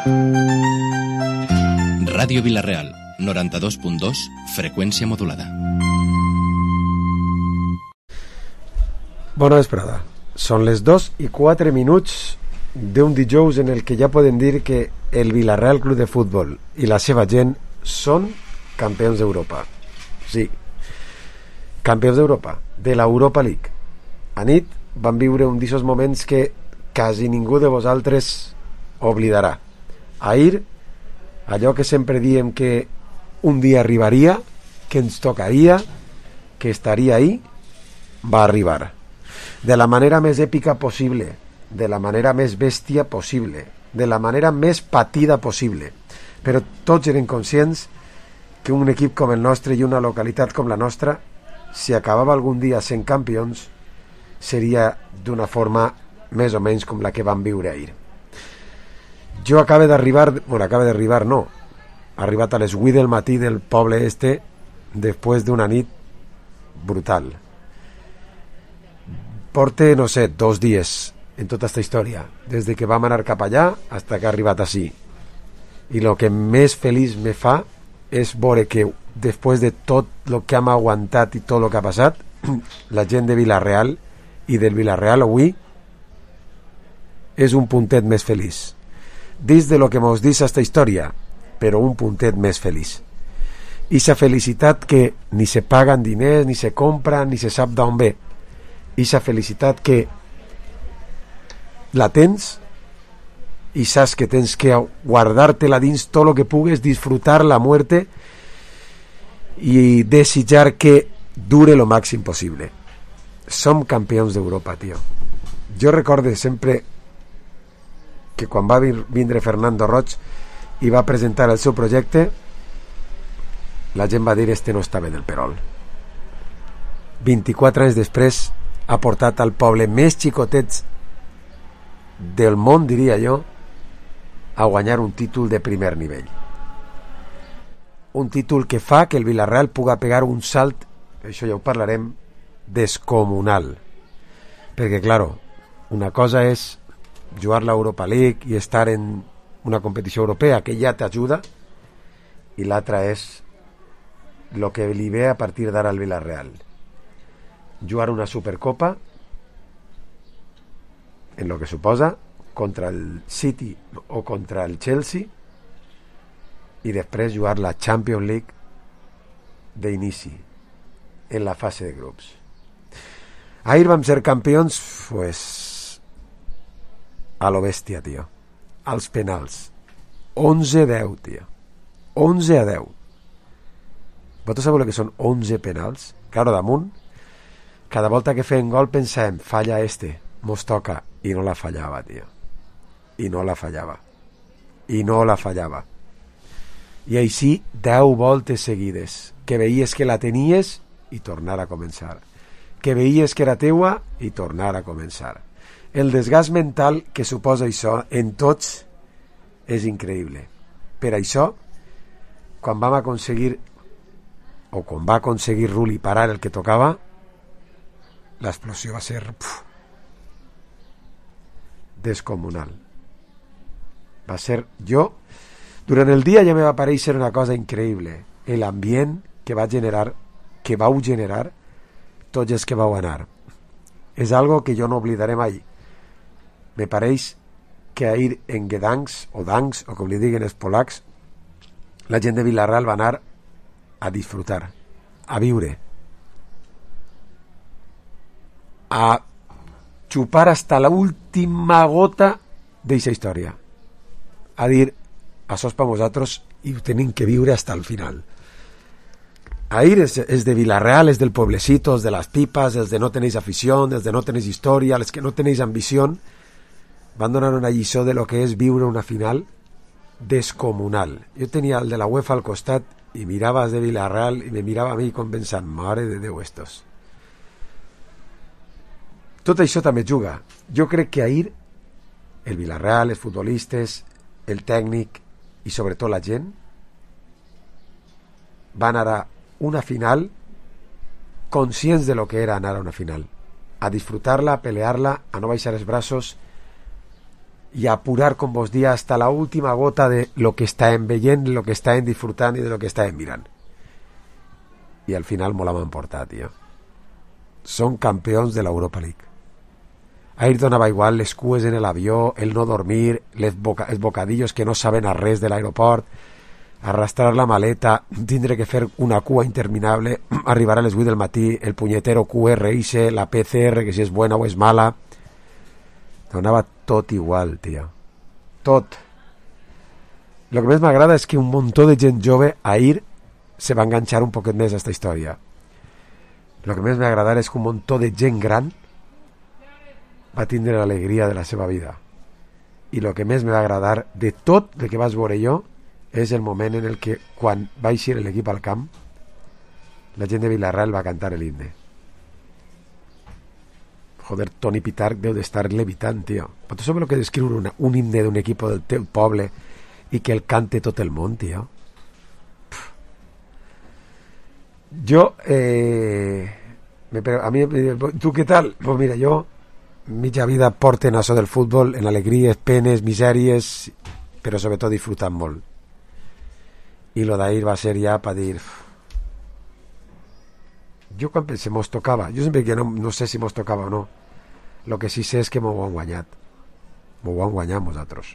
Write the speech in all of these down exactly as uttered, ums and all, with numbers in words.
Ràdio Vila-real, noranta-dos punt dos, freqüència modulada. Bona vesprada. Són les dos i quatre minuts d'un dijous en el que ja podem dir que el Vila-real Club de Futbol i la seva gent són campions d'Europa. Sí, campions d'Europa, de l'Europa League. A nit van viure un d'aquests moments que quasi ningú de vosaltres oblidarà. Ahir, allò que sempre diem que un dia arribaria, que ens tocaria, que estaria ahí, va arribar. De la manera més èpica possible, de la manera més bèstia possible, de la manera més patida possible. Però tots eren conscients que un equip com el nostre i una localitat com la nostra, si acabava algun dia sent campions, seria d'una forma més o menys com la que vam viure ahir. Jo acaba d'arribar, bueno, acaba d'arribar no, ha arribat a les vuit del matí del poble este després d'una nit brutal. Porte, no sé, dos dies en tota aquesta història, des de que vam anar cap allà fins que ha arribat així. I el que més feliç me fa és veure que després de tot el que hem aguantat i tot el que ha passat, la gent de Vila-real i del Vila-real avui és un puntet més feliç. Dins de lo que mos dice aquesta història, però un puntet més feliç. Ixa felicitat que ni se paguen diners, ni se compra, ni se sap d'on ve. Ixa felicitat que la tens i saps que tens que guardar-te-la dins tot el que pugues, disfrutar la muerte i desitjar que dure lo màxim possible. Som campions d'Europa, tio. Jo recorde sempre que quan va vindre Fernando Roig i va presentar el seu projecte, la gent va dir este no està bé del perol. vint-i-quatre anys després ha portat al poble més xicotet del món, diria jo, a guanyar un títol de primer nivell. Un títol que fa que el Vila-real puga pegar un salt, això ja ho parlarem, descomunal. Perquè, claro, una cosa és jugar l'Europa League i estar en una competició europea que ja t'ajuda, i l'altra és el que li ve a partir d'ara al Vila-real. Jugar una Supercopa en lo que suposa contra el City o contra el Chelsea i després jugar la Champions League d'inici en la fase de grups. Ahir vam ser campions pues a lo bèstia, tio, als penals, onze a deu, tio, onze a deu. Vosaltres sabeu que són onze penals? Claro, damunt cada volta que feien gol pensàvem, falla este, mos toca, i no la fallava, tio. I no la fallava. I no la fallava. I així deu voltes seguides, que veies que la tenies i tornar a començar. Que veies que era teua i tornar a començar. El desgast mental que suposa això en tots és increïble. Per això, quan vam aconseguir, o quan va aconseguir Rulli parar el que tocava, l'explosió va ser puf, descomunal. Va ser jo durant el dia ja me va aparèixer una cosa increïble, l'ambient que va generar, que vau generar tots els que vau anar. És algo que jo no oblidaré mai. Me pareix que ahir en Gdansk o Dansk, o com li diguen els polacs, la gent de Vila-real va anar a disfrutar, a viure, a xupar hasta la última gota d'eixa història, a dir, això és per vosaltres i ho tenim que viure hasta el final. Ahir és, és de Vila-real, és del pueblecito, és de les pipas, els de no tenéis afició, els de no tenéis història, els que no tenéis ambició, van donar una lliçó de lo que és viure una final descomunal. Jo tenia el de la UEFA al costat i mirava els de Vila-real i me mirava a mi com pensant, mare de Déu estos. Tot això també juga. Jo crec que ahir el Vila-real, els futbolistes, el tècnic i sobretot la gent van anar a una final conscients de lo que era anar a una final, a disfrutar-la, a pelear-la, a no baixar els braços y apurar, com vos dia, hasta la última gota de lo que estàvem veient, de lo que estàvem disfrutant i de lo que estàvem mirant. I al final me l'han portat, tio. Són campions de l'Europa League. Ahir donava igual les cues en l'avió, el no dormir, les boca, els bocadillos que no saben a res de l'aeroport, arrastrar la maleta, tindre que fer una cua interminable, arribar a les vuit del matí, el punyetero Q R I, la P C R, que si és bona o és mala. Donava tot igual, tio. Tot. Lo que més m'agrada és que un muntó de gent jove ahir se va enganxar un poquet més a esta història. Lo que més m'agrada és que un muntó de gent gran va tindre l'alegria de la seva vida. I lo que més me va agradar de tot el que vas veure jo és el moment en el que, quan va eixir l'equip al camp, la gent de Villarreal va cantar l'himne. Joder, Toni Pitarch deu d'estar levitant, tio. Però tu sabes lo que és escriure una, un himne d'un equip del teu poble i que el cante tot el món, tio? Pff. Jo, eh, me, a mi, tu què tal? Pues mira, jo mitja vida porten això del futbol en alegries, penes, misèries, però sobretot disfrutant molt. I lo d'ahir va ser ja per dir, jo quan pensé mos tocava, jo sempre que no, no sé si mos tocava o no, lo que sí sé és que m'ho han guanyat, m'ho han guanyat nosaltres,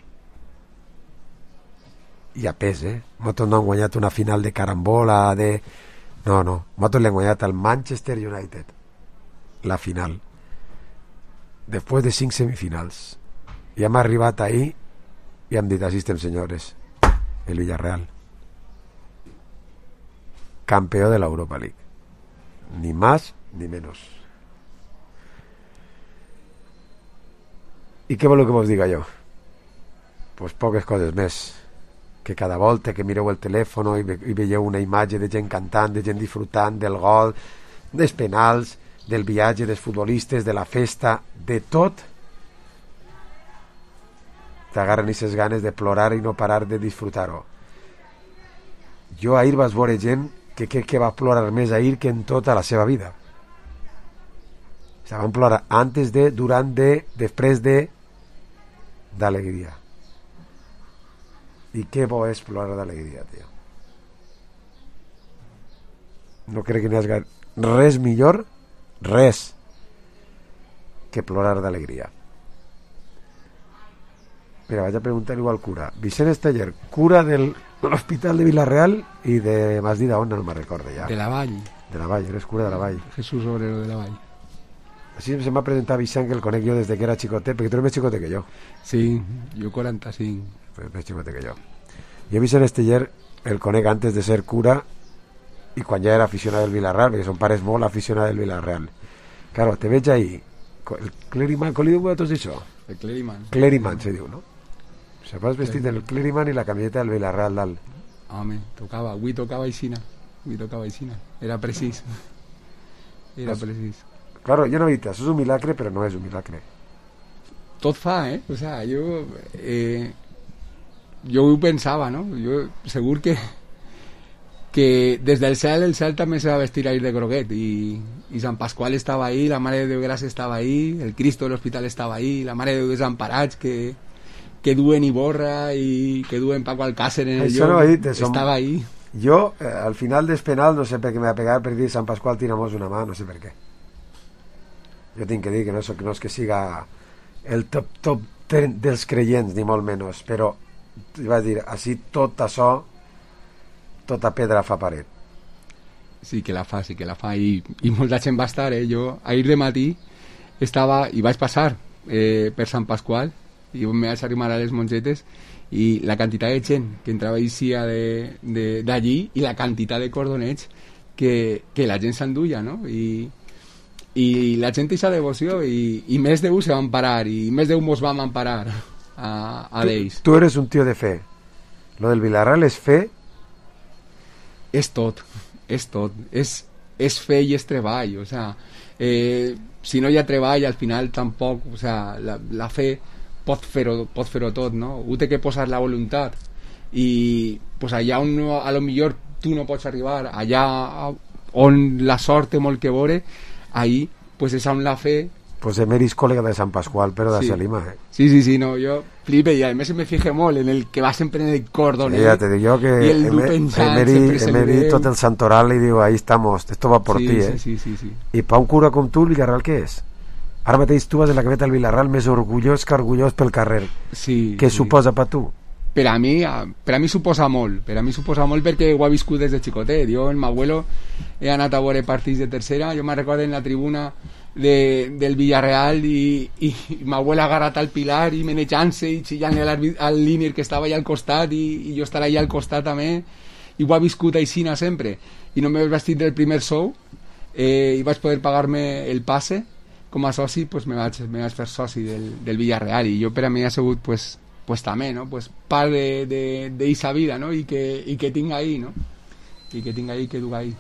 i a pes, eh nosaltres no han guanyat una final de carambola de... no, no, nosaltres l'hem guanyat al Manchester United, la final, després de cinc semifinals, i hem arribat ahir i hem dit, així estem senyores, el Villarreal campeón de la Europa League, ni más ni menos. I què voleu que vos diga jo? Pues poques coses més, que cada volta que mireu el telèfon i, ve, i veieu una imatge de gent cantant, de gent disfrutant del gol, dels penals, del viatge dels futbolistes, de la festa, de tot, t'agarren aquestes ganes de plorar i no parar de disfrutar-ho. Jo ahir vas veure gent que crec que va plorar més ahir que en tota la seva vida. O sea, van plorar antes de, durant de, després de, d'alegria. I què bo és plorar d'alegria, tio. No crec que n'hi hagi res millor, res, que plorar d'alegria. Mira, vaig a preguntar-ho al cura. Vicent Esteller, cura del l'hospital de Villarreal i de... m'has dit on? No me'n recordo ja. De la Vall. De la Vall, eres cura de la Vall. Jesús Obrero de la Vall. Així se m'ha presentat Vicent, que el conec jo des que era xicotet, perquè tu eres més xicotet que jo. Sí, jo quaranta-cinc. Pues més xicotet que jo. Jo Vicent Esteller el conec antes de ser cura i quan ja era aficionat del Villarreal, perquè son pare és molt aficionat del Villarreal. Claro, te veig ahí, el Cleriman, com li diu a tots això? El Cleriman. Cleriman se diu, no? Se vas vestit del Cleriman i la camiseta del Villarreal dalt. Home, tocava, avui tocava aixina. Avui tocava aixina. Era precís. Era pues, precís. Claro, jo no he dit, això és un milagre, però no és un milagre. Tot fa, eh? O sea, jo... Eh, jo ho pensava, no? Jo segur que que des del cel, el cel també se va vestir ahir de groguet i, i Sant Pasqual estava ahí, la Mare de Déu Gràcia estava ahí, el Cristo de l'Hospital estava ahí, la Mare de Déu Desamparats que, que duen Iborra i que duen Paco Alcácer en el lloc, no dit, som... estava ahí. Jo, eh, al final del penal, no sé per què me va pegar per dir Sant Pasqual tiramos una mà, no sé per què. Jo tinc que dir que no, que no és que siga el top, top dels creients, ni molt menys, però vaig dir, així tot això, tota pedra fa paret. Sí que la fa, sí que la fa i, i molta gent va estar, eh? Jo ahir de matí estava, i vaig passar eh, per Sant Pasqual i me vaig arribar a les mongetes i la quantitat de gent que entrava i sia d'allí i la quantitat de cordonets que, que la gent s'enduia, no? I, i la gent eixa devoció i, i més Déu se van parar i més Déu mos vam emparar a, a d'ells. Tu, tu eres un tío de fe. Lo del Villarreal és fe. És tot, és tot, és, és fe i és treball, o sea, eh, si no hi ha treball al final tampoc, o sea, la, la fe pot fer-ho pot fer-ho tot, no? Ho té que posar la voluntat i pues allà on no, a lo millor tu no pots arribar, allà on la sort té molt que veure, ahí pues és on la fe Pues Emery és col·lega de Sant Pasqual, però de Sí. Salima, eh? Sí, sí, sí, no, yo flipe y además me fijé molt en el que va sempre en el cordonet. Ja te dic jo que y el Emer- Dupenchant Emery, sempre se li Emery veu. tot el santoral li diu, ahí estamos, esto va por sí, ti, sí, eh? sí, sí, sí. I per un cura com tu, el Villarreal què és? Ara mateix tu vas en la cabeta del Villarreal més orgullós que orgullós pel carrer. Sí, Què sí. suposa per tu? Per a mi, a- per a mi suposa molt, per a mi suposa molt perquè ho he viscut des de xicotet. Jo, en m'abuelo, he anat a veure partits de tercera, jo me'n recordo en la tribuna de, del Villarreal i, i, i m'abuelo agarrat al pilar i menejant-se i xillant-li al, arbi- al línier que estava allà al costat i, i jo estar allà al costat també, i ho he viscut aixina sempre. I no m'he vestit del primer sou eh, i vaig poder pagar-me el passe com a soci, pues me vaig, me vaig fer soci del, del Villarreal i jo per a mi ha sigut pues, pues també, no? Pues part de, de, de esa vida, no? I que, i que tinc ahí, no? I que tinc ahí, que duc ahí.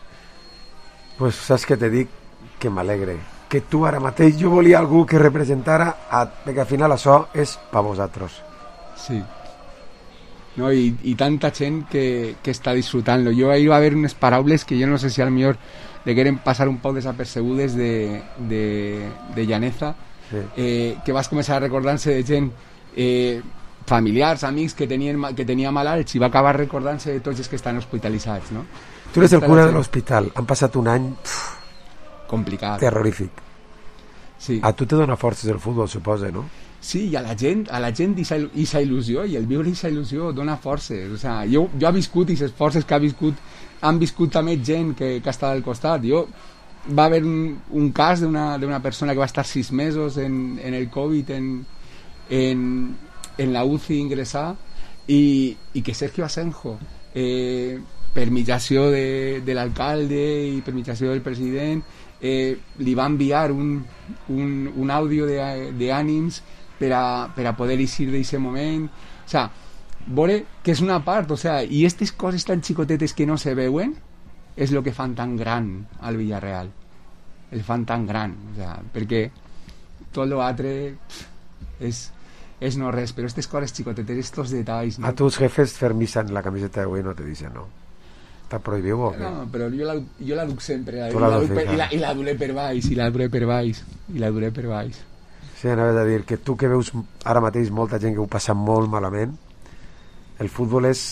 Pues saps què te dic? Que m'alegre. Que tu ara mateix jo volia algú que representara a... perquè al final això és per vosaltres. Sí. No, i, i tanta gent que, que està disfrutant-lo. Jo ahir va haver unes paraules que jo no sé si al millor le quieren passar un poc desapercebudes de, de, de Llaneza, Sí. eh, que vas començar a recordar-se de gent eh, familiars, amics que tenien, ma- que tenia malalts i va acabar recordant-se de tots els que estan hospitalitzats, no? Tu eres el Està cura la de gent. l'hospital. Han passat un any pff, Complicat. terrorífic. Sí. A tu te dona forces el futbol, suposa, no? Sí, i a la gent, a la gent i sa il·lusió, i el viure i sa il·lusió dona forces. O sea, jo, jo he viscut i les forces que ha viscut, han viscut també gent que, que ha estat al costat. Jo, va haver un, un cas d'una d'una persona que va estar sis mesos en, en el Covid, en, en, en la U C I ingressar, i, i que Sergio Asenjo, eh, per mitjació de, de l'alcalde i per mitjació del president, eh, li va enviar un, un, un àudio d'ànims per a, per a poder eixir d'aquest moment. O sea, veure que és una part, o sea, i aquestes coses tan xicotetes que no se veuen és el que fan tan gran al Villarreal, el fan tan gran, o sea, perquè tot l'altre és, és no res, però aquestes coses xicotetes, estos detalls, no? A tus jefes fer missa en la camiseta de güey no te dicen, no? Està prohibido o què? No, però jo la, jo la duc sempre, la, Tu i, la la duc duc per, sempre. i, la, i la duré per baix, i la duré per baix, i la duré per baix. Sí, anaves a dir que tu que veus ara mateix molta gent que ho passa molt malament, el futbol és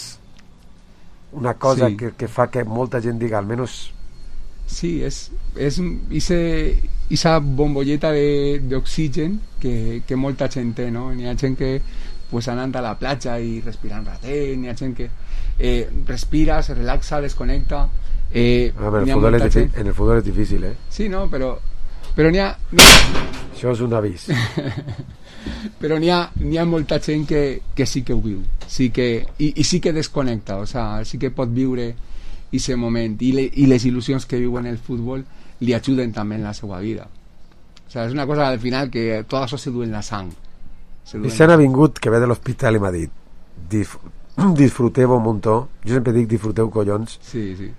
una cosa Sí. que, que fa que molta gent diga, almenys Sí, és, és ise, esa bombolleta de- d'oxigen que, que molta gent té, no? N'hi ha gent que pues, anant a la platja i respirant ratet, n'hi ha gent que eh, respira, se relaxa, desconnecta. Eh, a veure, n'hi el ha futbol és molta difi- gent... en el futbol és difícil, eh? Sí, no, però, però n'hi ha... N'hi ha Això és un avís. però n'hi ha, n'hi ha molta gent que, que sí que ho viu, sí que, i, i sí que desconnecta, o sea, sí que pot viure aquest moment, i, le, i les il·lusions que viu en el futbol li ajuden també en la seva vida. O sea, és una cosa al final que tot això se du en la sang. Se du I en se la n'ha vingut que ve de l'hospital i m'ha dit Dif disfruteu un muntó. Jo sempre dic disfruteu collons. Sí, sí.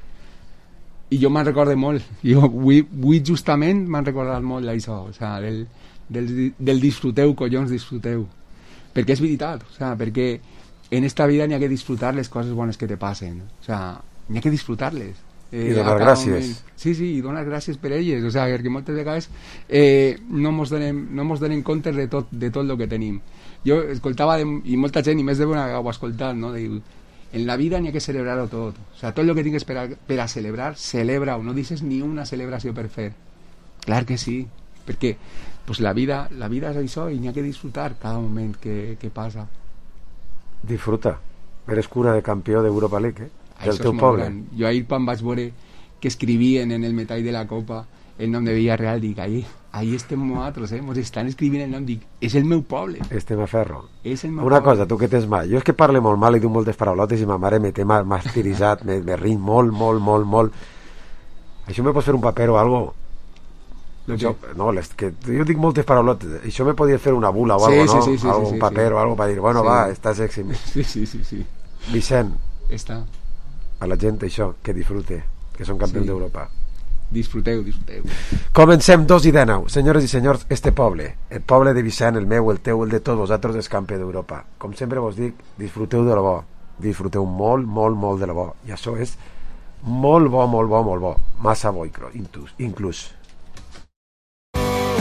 I jo me'n recorde molt. Jo avui, avui justament m'han recordat molt d'això, o sea, del, del, del disfruteu, collons, disfruteu. Perquè és veritat, o sea, perquè en esta vida n'hi ha que disfrutar les coses bones que te passen. O sea, n'hi ha que disfrutar-les. Eh, I donar a cada gràcies. moment. Sí, sí, i donar gràcies per elles. O sea, perquè moltes vegades eh, no mos donem, no mos donem compte de tot, de tot el que tenim. Jo escoltava, de, i molta gent, i més de una ho ha escoltat, no? Diu, en la vida n'hi ha que celebrar-ho tot. O sea, tot el que tingues per a, per a celebrar, celebra-ho. No deixes ni una celebració per fer. Clar que sí, perquè pues, la, vida, la vida és això i n'hi ha que disfrutar cada moment que, que passa. Disfruta. Eres cura de campió d'Europa League, eh? Del Això teu és molt poble. gran. Jo ahir quan vaig veure que escrivien en el metall de la copa el nom de Villarreal, dic, ahí, ahí estem nosaltres, eh? Mos estan escrivint el nom, dic, és el meu poble. Estem a ferro. És el meu Una poble. cosa, tu que tens mà, jo és que parle molt mal i diu moltes paraulotes i ma mare me té ma- martiritzat, me, me riñ molt, molt, molt, molt. Això me pots fer un paper o algo? Lo Això, que- no, les, que jo dic moltes paraulotes. Això me podia fer una bula o Sí, algo, sí, no? sí, sí, algo, sí, un sí, paper sí. o algo per dir, bueno, Sí. va, estàs sexy. Sí, sí, sí, sí. Vicent, Està. a la gent això, que disfrute, que són campions Sí. d'Europa. Disfruteu, disfruteu. Comencem dos i dènou. Senyores i senyors, este poble, el poble de Vicent, el meu, el teu, el de tots vosaltres, és campió d'Europa. Com sempre vos dic, disfruteu de lo bo. Disfruteu molt, molt, molt de lo bo. I això és molt bo, molt bo, molt bo. Massa bo, inclús. inclús.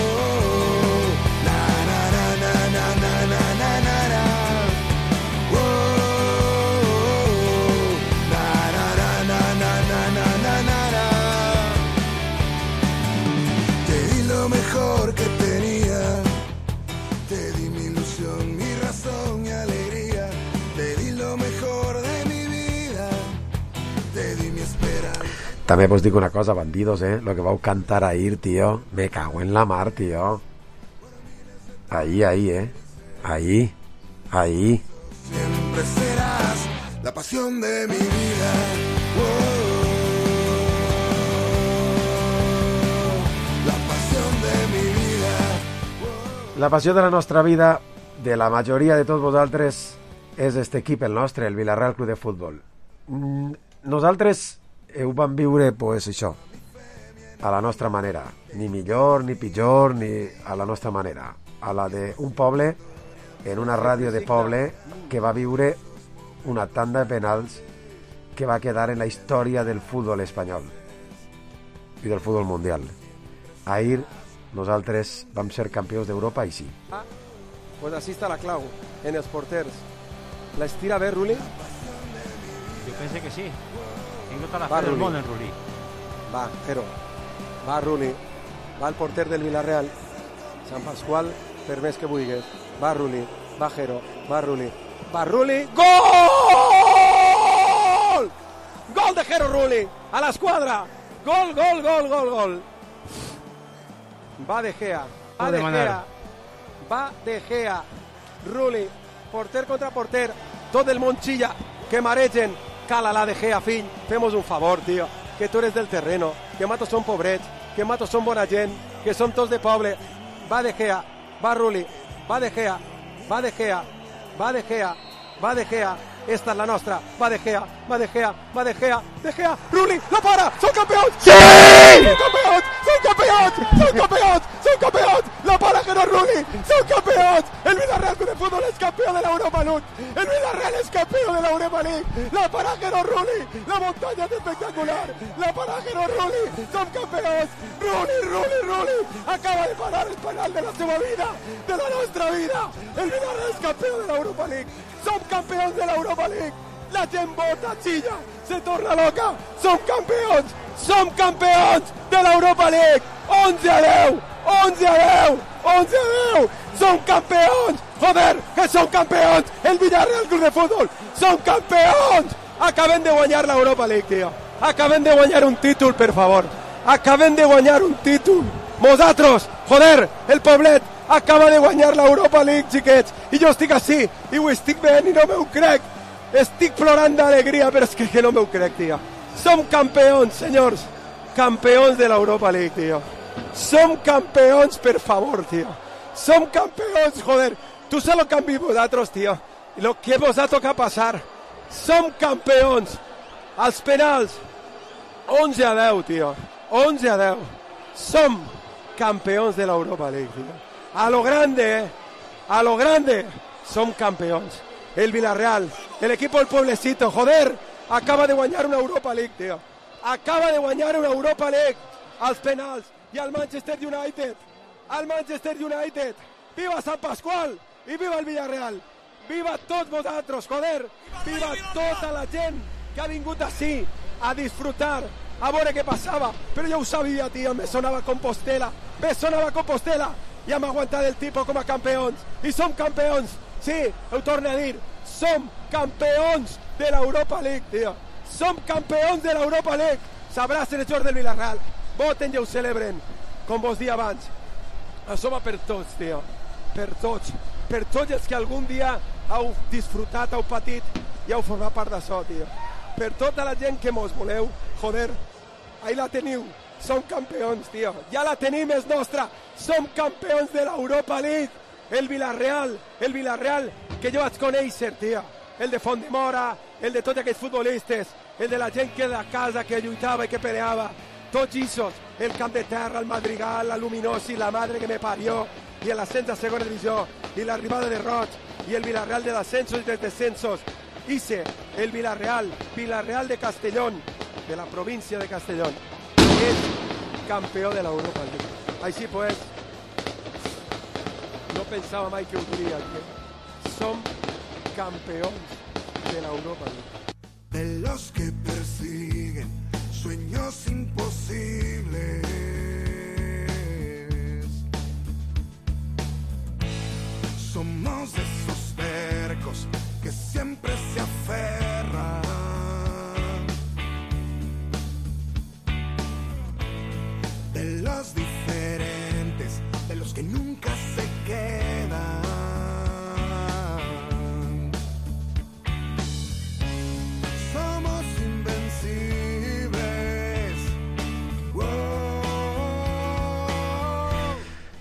També vos dic una cosa, bandidos, eh? Lo que vau cantar ahir, tío, me cago en la mar, tío. Ahí, ahí, eh. Ahí, ahí. Siempre serás la pasión de mi vida. Oh, la pasión de mi vida. Oh. La passió de la nostra vida, de la majoria de tots vosaltres, és este equip, el nostre, el Vila-real Club de Futbol. Mm, nosaltres ho vam viure, pues, això, a la nostra manera. Ni millor, ni pitjor, ni a la nostra manera. A la d'un poble, en una ràdio de poble, que va viure una tanda de penals que va quedar en la història del futbol espanyol i del futbol mundial. Ahir nosaltres vam ser campions d'Europa i sí. Ah, pues així està la clau, en els porters. La estira bé, Rulli? Jo penso que sí. Tinc tota la Va, fe del Rulli. món en Rulli. Va, Jero. Va, Rulli. Va el porter del Villarreal. Sant Pasqual, per més que vulguis. Va, Rulli. Va, Jero. Va, Rulli. Va, Rulli. Gol! Gol de Jero Rulli. A l'esquadra. Gol, gol, gol, gol, gol. Va De Gea. Va Puede De manar. Gea. Va De Gea. Rulli. Porter contra porter. Tot el món xilla. Que maregen. Cala la De Gea, fill. Femos un favor, tio. Que tu eres del terreno. Que matos són pobrets. Que matos són bona gent. Que són tots de poble. Va De Gea. Va Rulli. Va De Gea. Va De Gea. Va De Gea. Va De Gea. Esta és la nostra. Va De Gea. Va De Gea. Va De Gea. De Gea. Rulli. La para. Són campions. Sí! Són campions. Són campions. Són campions. Són campions. La para que no Rulli. Són campions. El Villarreal Club de Fútbol es campeón de la Europa League. El Villarreal es campeón de la Europa League. La para que no Rulli. La montaña es espectacular. La para que no Rulli. Son campeons. Rulli, Rulli, Rulli. Acaba de parar el penal de la seva vida. De la nostra vida. El Villarreal es campeón de la Europa League. Som campions de l'Europa League. La gent vota, xilla, se torna loca. Som campions. Som campions de l'Europa League. onze a deu. onze a deu. onze a deu. Som campions. Joder, que som campions. El Villarreal Club de Fútbol. Som campions. Acabem de guanyar l'Europa League, tio. Acabem de guanyar un títol, per favor. Acabem de guanyar un títol. Nosaltres, joder, el poblet acaba de guanyar l'Europa League, xiquets, i jo estic així, i ho estic veient i no m'ho crec. Estic plorant d'alegria, però és que, que no m'ho crec, tio. Som campions, senyors. Campions de l'Europa League, tio. Som campions, per favor, tio. Som campions, joder. Tu saps el que han vist vosaltres, tio. I el que vos ha tocat passar. Som campions. Els penals. onze a deu, tio. onze a deu. Som campions de l'Europa League, tio. A lo grande, eh. A lo grande. Som campeons. El Villarreal, el equipo del pueblecito, joder, acaba de guanyar una Europa League, tío. Acaba de guanyar una Europa League. Als penals. I al Manchester United. Al Manchester United. Viva Sant Pasqual i viva el Villarreal. Viva tots vosaltres, joder. Viva tota la gent que ha vingut així a disfrutar, a veure què passava. Però jo ho sabia, tio, me sonava Compostela. Me sonava Compostela. I hem aguantat el tipus com a campions. I som campions. Sí, ho torno a dir. Som campions de l'Europa League, tio. Som campions de l'Europa League. S'abracen els jugadors del Villarreal. Voten i ho celebren. Com vos dia abans. Això va per tots, tio. Per tots. Per tots els que algun dia heu disfrutat, heu patit i heu format part d'això, tio. Per tota la gent que mos voleu, joder, ahí la teniu. Som campions, tio. Ja la tenim, és nostra. Som campions de l'Europa League. El Villarreal, el Villarreal que jo vaig conèixer, tio. El de Fondemora, el de tots aquells futbolistes, el de la gent que de casa, que lluitava i que peleava. Tots issos, el Camp de Terra, el Madrigal, la Luminosi, la madre que me parió, i l'ascens a segona divisió, i l'arribada de Roig, i el Villarreal de l'ascensos i dels descensos. Ise, el Villarreal, Villarreal de Castellón, de la província de Castellón, és campió de l'Europa League. Així pues, no pensava mai que ho diria, que som campeons de l'Europa League. De los que persiguen sueños imposibles. Somos de esos tercos que siempre se aferran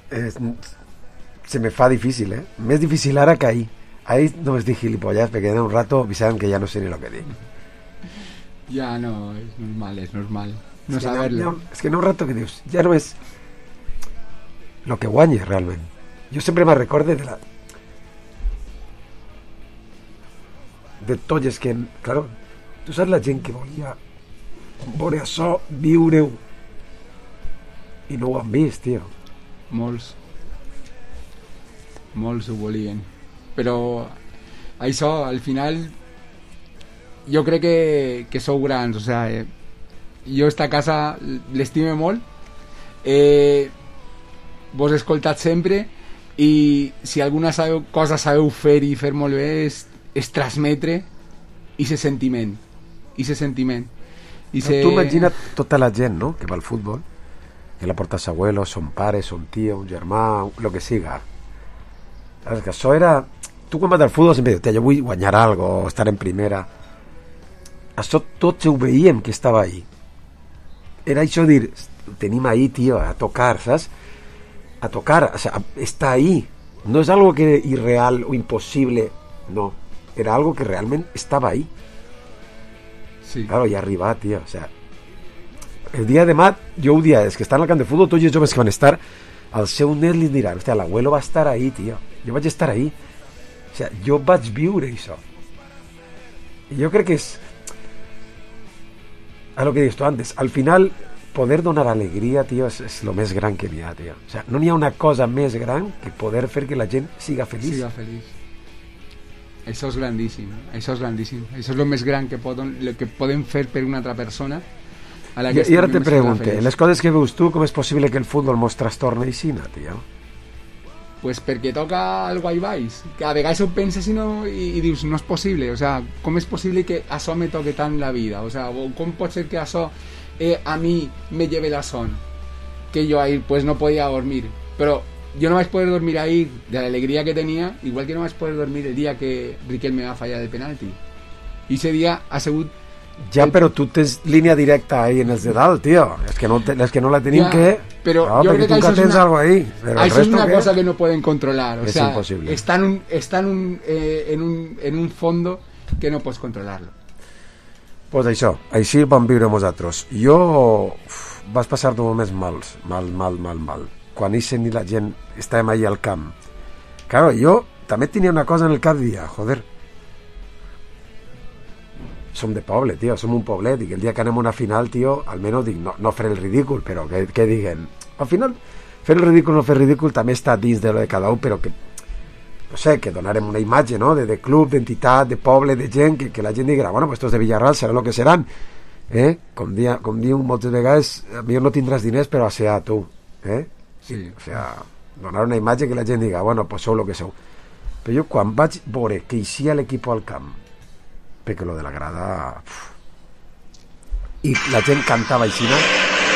es, se me fa difícil, eh? Més difícil ara que ahir. Ahir només dic gilipollas, perquè de un rato avisaven que ja no sé ni lo que dic. Ja no, és normal, és normal. No és que saber-lo. No, és que no un rato que dius, ja no és lo que guanyes realment. Jo sempre me recorde de la... de tots els que... Claro, tu saps la gent que volia veure això, viure-ho, i no ho han vist, tio. Molts. Molts ho volien. Però això, al final, jo crec que, que sou grans, o sea, eh, jo esta casa l'estime molt, eh, vos he escoltat sempre, i si alguna sabeu, cosa sabeu fer i fer molt bé és, és transmetre i se sentiment i se sentiment i se... Tu imagina't tota la gent, no?, que va al futbol, que la porta su abuelo, son pare, son tio, un germà, lo que siga. Saps que això era... Tu quan vas al futbol sempre dius, jo vull guanyar algo, estar en primera. Això tots ho veiem que estava ahí. Era això dir, tenim ahí, tio, a tocar, saps? A tocar, o sea, está ahí. No es algo que irreal o imposible, no. Era algo que realmente estaba ahí. Sí. Claro, i arribar, tio, o sea, el dia de demà, jo ho dia, és que estan al camp de futbol, tots els joves que van estar, al seu net li diran, hòstia, l'abuelo va estar ahí, tio, jo vaig estar ahí, o sea, jo vaig viure això, i jo crec que és a lo que dius tu antes, al final poder donar alegria, tio, és, és lo més gran que n'hi ha, tio, o sea, no n'hi ha una cosa més gran que poder fer que la gent siga feliç. Siga feliç. Això és grandíssim, això és grandíssim. Això és el més gran que, poden, que podem fer per una altra persona. A la que I, i ara te pregunte, les coses que veus tu, com és possible que el futbol mos trastorna i sina, tio? Pues perquè toca el guai baix, que a vegades ho penses i, no, i, i dius, no és possible, o sea, com és possible que això me toque tant la vida, o sea, com pot ser que això eh, a mi me lleve la son, que jo ahir pues no podia dormir, però yo no vaig poder dormir ahir de la alegría que tenía, igual que no vaig poder dormir el día que Riquelme va fallar de penalti. I ese dia ha sigut... Ja, el... però tu tens línia directa ahí en els de dalt, tio. És que no, te, és que no la tenim ja, que... Però no, jo crec que això és una, algo ahí, però això és una que... cosa que no poden controlar. O és sea, imposible. Està en un, està en un, eh, en un, en un fondo que no pots controlar-lo. Pues això, així vam viure nosaltres. Jo uf, vas passar-te moments mals, mal, mal, mal, mal. Quan ixen i la gent estàvem ahí al camp. Claro, jo també tenia una cosa en el cap, dia, joder, som de poble, tio, som un poblet, i que el dia que anem a una final, tio, almenys dic, no, no fer el ridícul, però que, que diguen, al final, fer el ridícul o no fer el ridícul també està dins de lo de cada un, però que, no sé, que donarem una imatge, no?, de, de club, d'entitat, de poble, de gent, que, que la gent digui, bueno, pues estos de Villarreal seran lo que seran, eh? Com, dia, com diu moltes vegades, millor no tindràs diners, però a ser a tu, eh? Sí. O sea, donar una imatge que la gent diga, bueno, pues sou lo que sou. Però jo quan vaig veure que eixia l'equip al camp, perquè lo de la grada, uf, i la gent cantava així, no?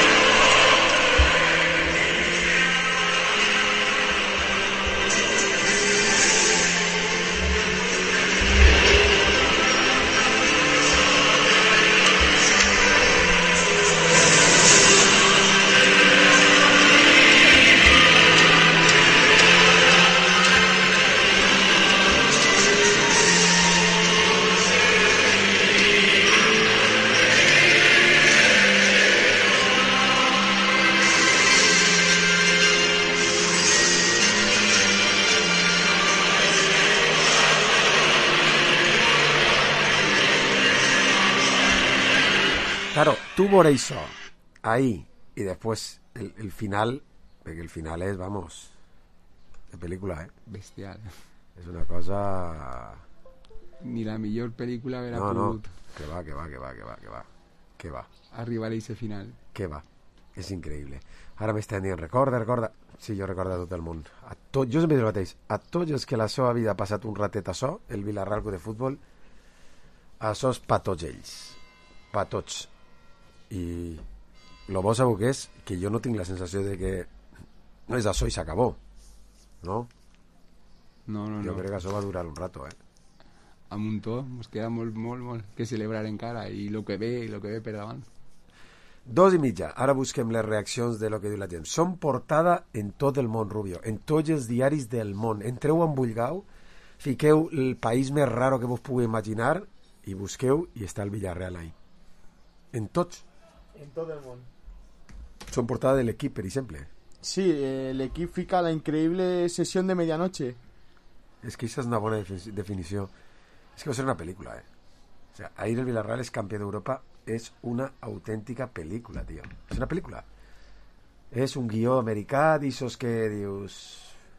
Claro, tú por eso, ahí, y después el, el final, porque el final es, vamos, de película, ¿eh? Bestial. Es una cosa... Ni la millor pel·lícula haurà no, pogut... No, que va, que va, que va, que va, que va, que va. Arribar a ese final. Que va, és increïble. Ara m'estan dient, recorda, recorda... Sí, jo recordo a tot el món. A tot, jo sempre dic el mateix. A tots els que la seva vida ha passat un ratet a això, el Villarreal de futbol, això és pa tots ells. Pa tots. I lo bo sabeu que és que jo no tinc la sensació de que no és això i s'acabó, no? No, no, jo no. crec que això va durar un rato, eh? A muntó, ens queda molt, molt, molt que celebrar encara, i el que ve, i el que ve per davant. Dos i mitja. Ara busquem les reaccions de lo que diu la gent. Som portada en tot el món, Rubio, en tots els diaris del món. Entreu en Bullgau, fiqueu el país més raro que vos pugui imaginar i busqueu i està el Villarreal ahí. En tots. En tot el món. Som portada de l'equip, per exemple. Sí, el equipo fica la increíble sesión de medianoche. Es que esa es una buena definición. Es que va a ser una película, eh. O sea, ahí el Villarreal es campeón de Europa. Es una auténtica película, tío. Es una película. Es un guió americà d'ixos que dius...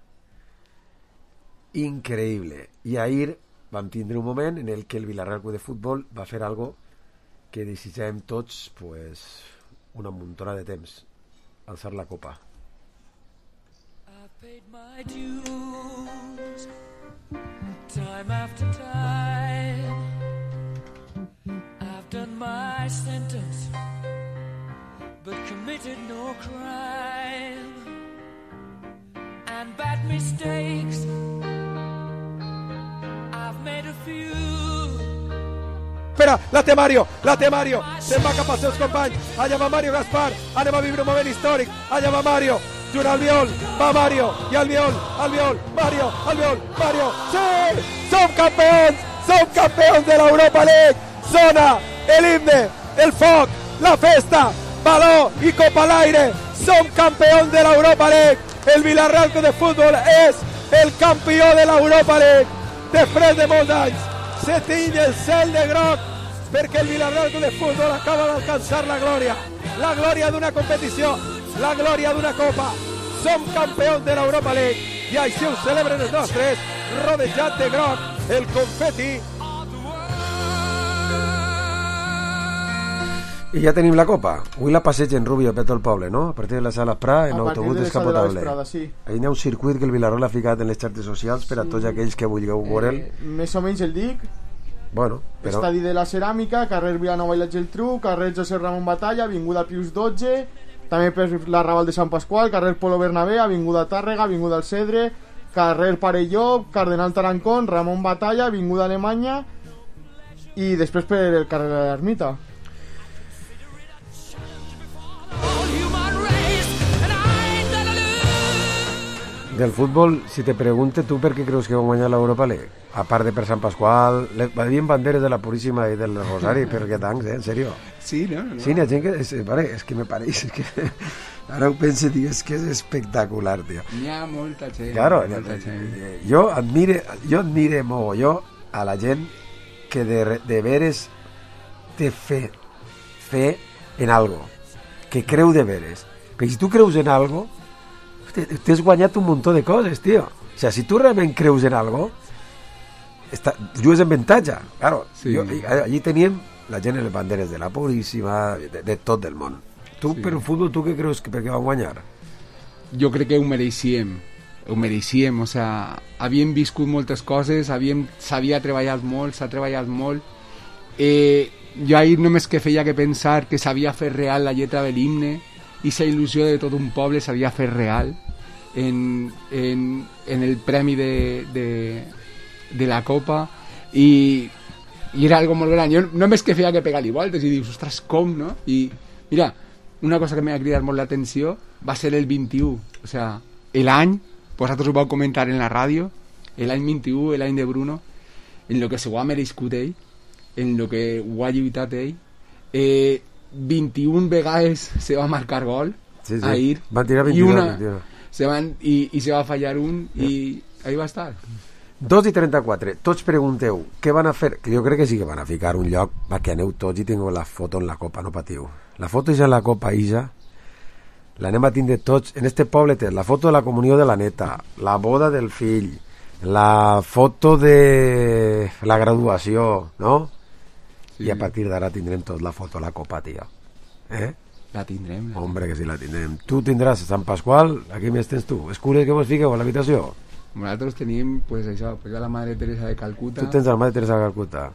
Increïble. I ahir vam tindre un moment en el que el Villarreal Club de Futbol va fer algo que desitgem tots, pues, una muntona de temps. Alçar la copa. Paid my dues time after time. I've done my sentence but committed no crime. And bad mistakes I've made a few. Espera, la té Mario, la té Mario, se'n va cap als seus companys, allà va Mario Gaspar, anem a viure un moment històric, allà va Mario, junt al Albiol, va Mario, i Albiol, Albiol, Mario, Albiol, Mario, sí, som campeons, som campeons de l'Europa League, sona el himne, el foc, la festa, baló i copa a l'aire, som campeons de l'Europa League, el Villarreal Club de Futbol és el campió de l'Europa League, després de molts anys, se tiñe el cel de groc perquè el Villarreal Club de Futbol acaba d'alcançar la glòria, la glòria d'una competició, la glòria d'una copa. Som campions de l'Europa League i així ho celebren els nostres, rodejat de groc, el confeti. I ja tenim la copa. Avui la passegen Rubio per tot el poble, no? A partir de la sala Prat, en autobús descapotable. Sí. Ahí hi ha un circuit que el Villarreal ha ficat en les xarxes socials per a tots aquells que vulgueu veure'l. Eh, més o menys el dic. Bueno, però... Estadi de la Ceràmica, carrer Vilanova i la Geltrú, carrer José Ramon Batalla, avinguda Pius dotze, també per l'arrabal de Sant Pasqual, carrer Polo Bernabé, avinguda Tàrrega, avinguda El Cedre, carrer Parelló, Cardenal Tarancón, Ramon Batalla, avinguda Alemanya i després per el carrer de l'Ermita. Del fútbol, si te pregunte tú per què creus que va guanyar l'Europa League, a part de per Sant Pasqual, le, va dir banderes de la Puríssima i del Rosari, per què tancs, eh? En sèrio? Sí, no, no. Sí, n'hi ha gent que... És, vale, és que me pareix, és que... Ara ho pense, tio, és que és espectacular, tio. N'hi ha molta gent. Claro, molta gent. jo admire, jo admire mogolló a la gent que de, de veres té fe, fe en algo, que creu de veres. Perquè si tu creus en algo, t'has guanyat un muntó de coses, tio. O sea, si tu realment creus en algo, està, jugues en avantatge. Claro, sí. Jo, allí teníem la gent en les banderes de la Puríssima, de, de tot el món. Tu, sí. Per el futbol, tu què creus que per què van guanyar? Jo crec que ho mereixíem. Ho mereixíem, o sea, havíem viscut moltes coses, havíem, s'havia treballat molt, s'ha treballat molt. Eh, jo ahir només que feia que pensar que s'havia fet real la lletra de l'himne, i la il·lusió de tot un poble s'havia fet real en, en, en el premi de, de, de la Copa i, i era algo molt gran. Jo només que feia que pegar-li voltes i dius, ostres, com, no? I mira, una cosa que m'ha cridat molt l'atenció va ser el vint-i-u, o sea, l'any, vosaltres ho vau comentar en la ràdio, l'any vint-i-u, l'any de Bruno, en lo que se ho ha merescut ell, en lo que ho ha lluitat ell, eh, vint-i-una vegades se va marcar gol, sí, sí. ahir, van tirar i vint-i-dos, una vint-i-dos. se van, i, i se va fallar un, yeah. i ahí va estar. dos i trenta-quatre, tots pregunteu què van a fer, que jo crec que sí que van a ficar un lloc perquè aneu tots i tingueu la foto en la copa, no patiu. La foto és en la copa, Ija, l'anem a tindre tots. En este poble té la foto de la comunió de la neta, la boda del fill, la foto de la graduació, no? Sí. I a partir d'ara tindrem tot la foto a la copa, tia. Eh? La tindrem. La Hombre, que sí la tindrem. Tu tindràs Sant Pasqual, aquí més tens tu. Escures que vos fiqueu a l'habitació. Nosaltres tenim, pues això, pues a la Madre Teresa de Calcuta. Tu tens a la Madre Teresa de Calcuta.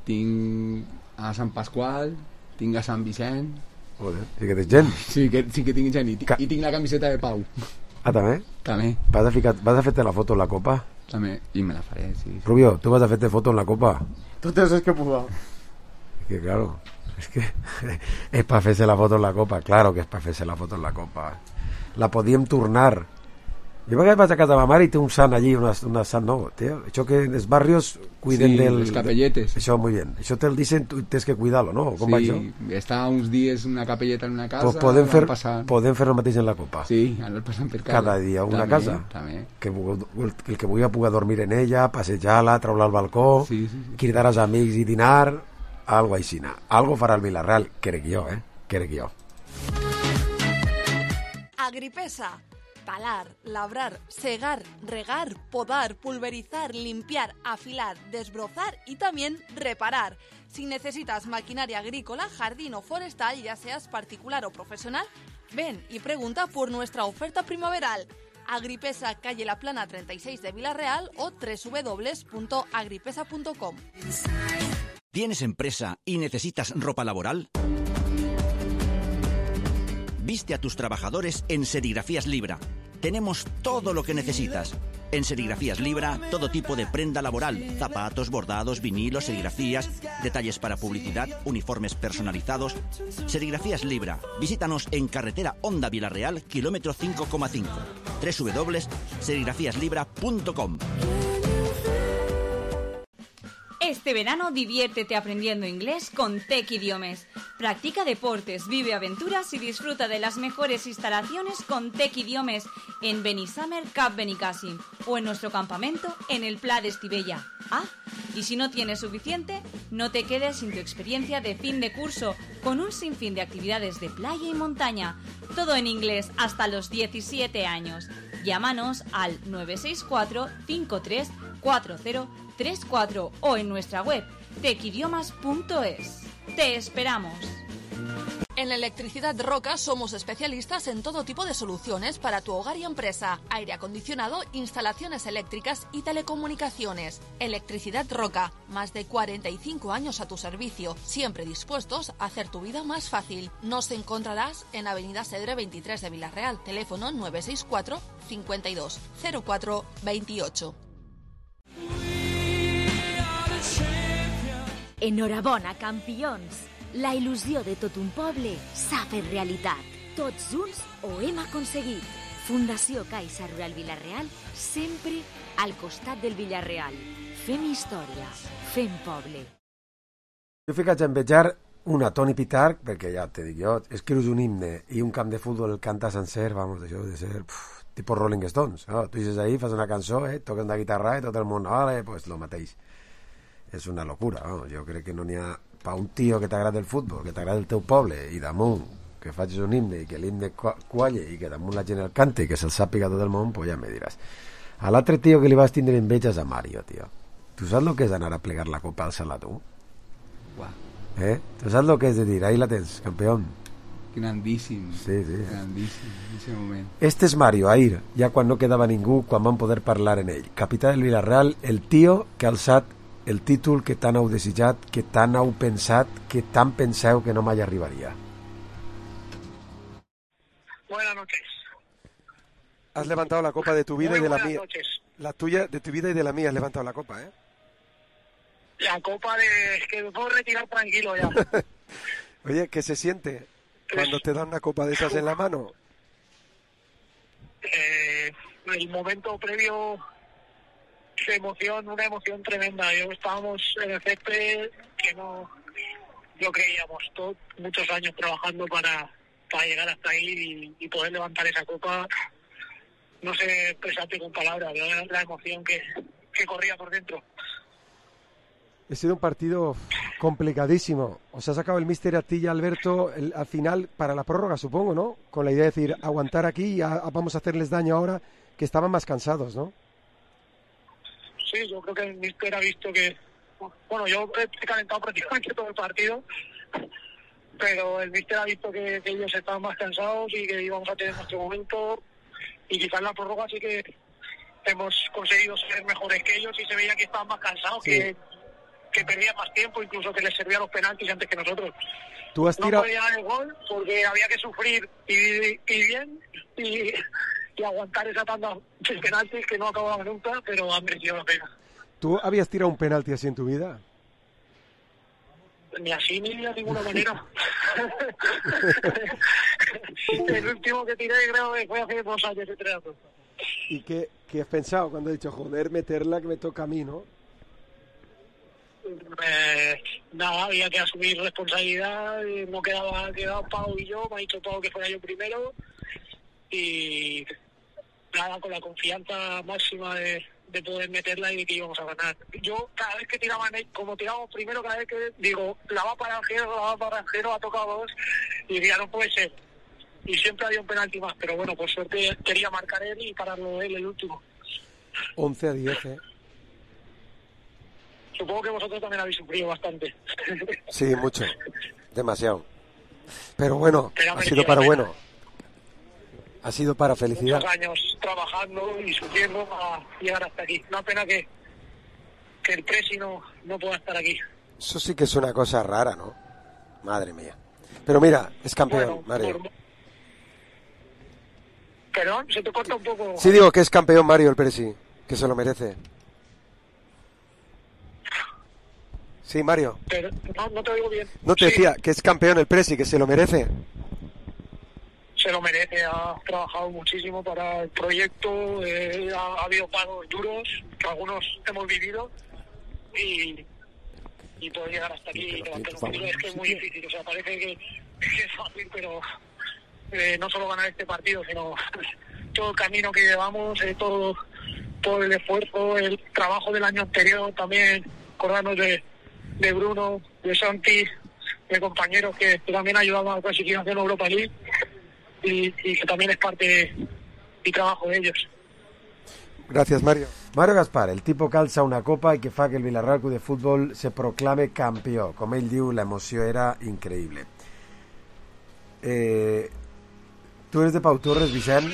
Tinc a Sant Pasqual, tinc a Sant Vicent. Joder, sí que tens gent. Sí que, sí que tinc gent. I, Ca... i tinc la camiseta de Pau. Ah, també? També. Vas a, ficar, vas a fer-te la foto en la copa? També, i me la faré, sí. sí. Rubio, tu vas a fer-te foto en la copa? Totes les que puga. Que claro, Es que es para hacerse la foto en la copa, claro que es para hacerse la foto en la copa. La podíem tornar. Jo a vegades vaig a casa de ma mare i té un sant allí, una, una sant no, tío. Això que en els barrios cuiden sí, del... los capelletes. Això, muy bien. Això te lo dicen, tú tienes que cuidarlo, ¿no? Com va això? Sí, està uns dies una capelleta en una casa... Pues podem fer, passant... podem fer el mateix en la copa. Sí, anar passant per casa. Cada dia una també, casa. També. Que el, el que vulgui poder dormir en ella, passejar-la, treure al balcó, sí, sí, sí. cridar als amics i dinar, algo així. Algo farà el Villarreal, crec jo, eh? Crec jo. Agripesa. Talar, labrar, segar, regar, podar, pulverizar, limpiar, afilar, desbrozar y también reparar. Si necesitas maquinaria agrícola, jardín o forestal, ya seas particular o profesional, ven y pregunta por nuestra oferta primaveral. Agripesa, calle La Plana treinta y seis de Villarreal o doble u doble u doble u punto agripesa punto com. ¿Tienes empresa y necesitas ropa laboral? Viste a tus trabajadores en Serigrafías Libra. Tenemos todo lo que necesitas. En Serigrafías Libra, todo tipo de prenda laboral, zapatos, bordados, vinilos, serigrafías, detalles para publicidad, uniformes personalizados. Serigrafías Libra. Visítanos en carretera Honda Villarreal, kilómetro cinco coma cinco. doble u doble u doble u punto serigrafías libra punto com. Este verano diviértete aprendiendo inglés con Tec Idiomes. Practica deportes, vive aventuras y disfruta de las mejores instalaciones con Tec Idiomes en Benissamer Cap Benicàssim o en nuestro campamento en el Pla de Estivella. Ah, y si no tienes suficiente, no te quedes sin tu experiencia de fin de curso con un sinfín de actividades de playa y montaña. Todo en inglés hasta los diecisiete años. Llámanos al nueve seis cuatro cinco tres cuatro cero tres cuatro o en nuestra web tec idiomas punto es. ¡Te esperamos! En Electricidad Roca somos especialistas en todo tipo de soluciones para tu hogar y empresa, aire acondicionado, instalaciones eléctricas y telecomunicaciones. Electricidad Roca, más de cuarenta y cinco años a tu servicio, siempre dispuestos a hacer tu vida más fácil. Nos encontrarás en Avenida Cedre veintitrés de Villarreal, teléfono nueve seis cuatro cincuenta y dos cero cuatro veintiocho. Enhorabona, campions! La il·lusió de tot un poble s'ha fet realitat. Tots junts ho hem aconseguit. Fundació Caixa Rural Villarreal, sempre al costat del Villarreal. Fem història, fem poble. Jo ficaig a envejar una Toni Pitarch, perquè ja te dic jo, escrius un himne i un camp de futbol el canta sencer, vamos, això de ser pff, tipo Rolling Stones. No? Tu dices ahí, fas una cançó, eh, toques una guitarra i tot el món, vale, pues lo mateix. És una locura, no? Jo crec que no n'hi ha per un tio que t'agrada el futbol, que t'agrada el teu poble i damunt que facis un himne i que l'himne qualle i que damunt la gent el cante i que se'l sàpiga tot el món, pues ja me diràs. A l'altre tio que li vas tindre enveja és a Mario, tio. Tu saps el que és anar a plegar la copa al Sala, tu? Uau. Eh? Tu saps el que és de dir, ahí la tens, campeón? Grandíssim. Sí, sí. Grandíssim, en ese moment. Este és Mario, ahir, ja quan no quedava ningú, quan van poder parlar en ell. Capità del Villarreal, el tio que ha alçat el títol que tant heu desitjat, que tant heu pensat, que tant penseu que no mai arribaria. Buenas noches. Has levantado la copa de tu vida Muy y de la buenas mía. Noches. La tuya, de tu vida y de la mía has levantado la copa, ¿eh? La copa de... Es que me puedo retirar tranquilo ya. Oye, ¿qué se siente cuando te dan una copa de esas en la mano? Eh, el momento previo... de emoción, una emoción tremenda. Yo estábamos en el césped que no lo creíamos, todos muchos años trabajando para, para llegar hasta ahí y, y poder levantar esa copa. No sé expresarte con palabras, la, la emoción que, que corría por dentro. Ha sido un partido complicadísimo. Os ha sacado el míster a ti y a Alberto el, al final para la prórroga, supongo, ¿no? Con la idea de decir, aguantar aquí y a, a, vamos a hacerles daño ahora, que estaban más cansados, ¿no? Sí, yo creo que el míster ha visto que... Bueno, yo he calentado prácticamente todo el partido, pero el míster ha visto que, que ellos estaban más cansados y que íbamos a tener nuestro momento, y quizás en la prórroga sí que hemos conseguido ser mejores que ellos y se veía que estaban más cansados, sí. que, que perdían más tiempo, incluso que les servían los penaltis antes que nosotros. ¿Tú has tirado... No podían el gol porque había que sufrir y, y bien y... y aguantar esa tanda de penaltis que no acababa nunca, pero han merecido la pena. ¿Tú habías tirado un penalti así en tu vida? ni así ni de ninguna manera. El último que tiré creo que fue hace dos años y tres años. ¿Y qué, qué has pensado cuando has dicho, joder, meterla que me toca a mí, no? Eh, nada, había que asumir responsabilidad, no quedaba, quedaba Pau y yo, me ha dicho Pau que fuera yo primero y nada, con la confianza máxima de, de poder meterla y de que íbamos a ganar. Yo cada vez que tiraban, como tirábamos primero, cada vez que digo, la va para Angelo, la va para Angelo, ha tocado dos y ya no puede ser. Y siempre había un penalti más, pero bueno, por suerte quería marcar él y pararlo él el último. once a diez, ¿eh? Supongo que vosotros también habéis sufrido bastante. Sí, mucho. Demasiado. Pero bueno, Pero ha sido para bueno. Ha sido para felicidad. Muchos años trabajando y sufriendo para llegar hasta aquí. Una pena que, que el Presi no, no pueda estar aquí. Eso sí que es una cosa rara, ¿no? Madre mía. Pero mira, es campeón, Bueno, Mario. por... Perdón, se te corta un poco. Sí digo que es campeón Mario el Presi, que se lo merece. Sí, Mario. Pero, no, no te oigo bien. No te Sí, decía que es campeón el Presi, que se lo merece. se lo merece, ha trabajado muchísimo para el proyecto, eh, ha, ha habido pagos duros, que algunos hemos vivido, y, y poder llegar hasta aquí. Y levantar un título es que es muy difícil, o sea, parece que, que es fácil, pero eh, no solo ganar este partido, sino todo el camino que llevamos, eh, todo, todo el esfuerzo, el trabajo del año anterior, también acordarnos de, de Bruno, de Santi, de compañeros que también ayudaban a la clasificación de Europa League y, y que también es parte y trabajo de ellos. Gracias, Mario. Mario Gaspar, el tipo calça una copa i que fa que el Villarreal Club de Futbol se proclame campió. Com ell diu, l'emoció era increïble. Eh, tu eres de Pau Torres, Vicent?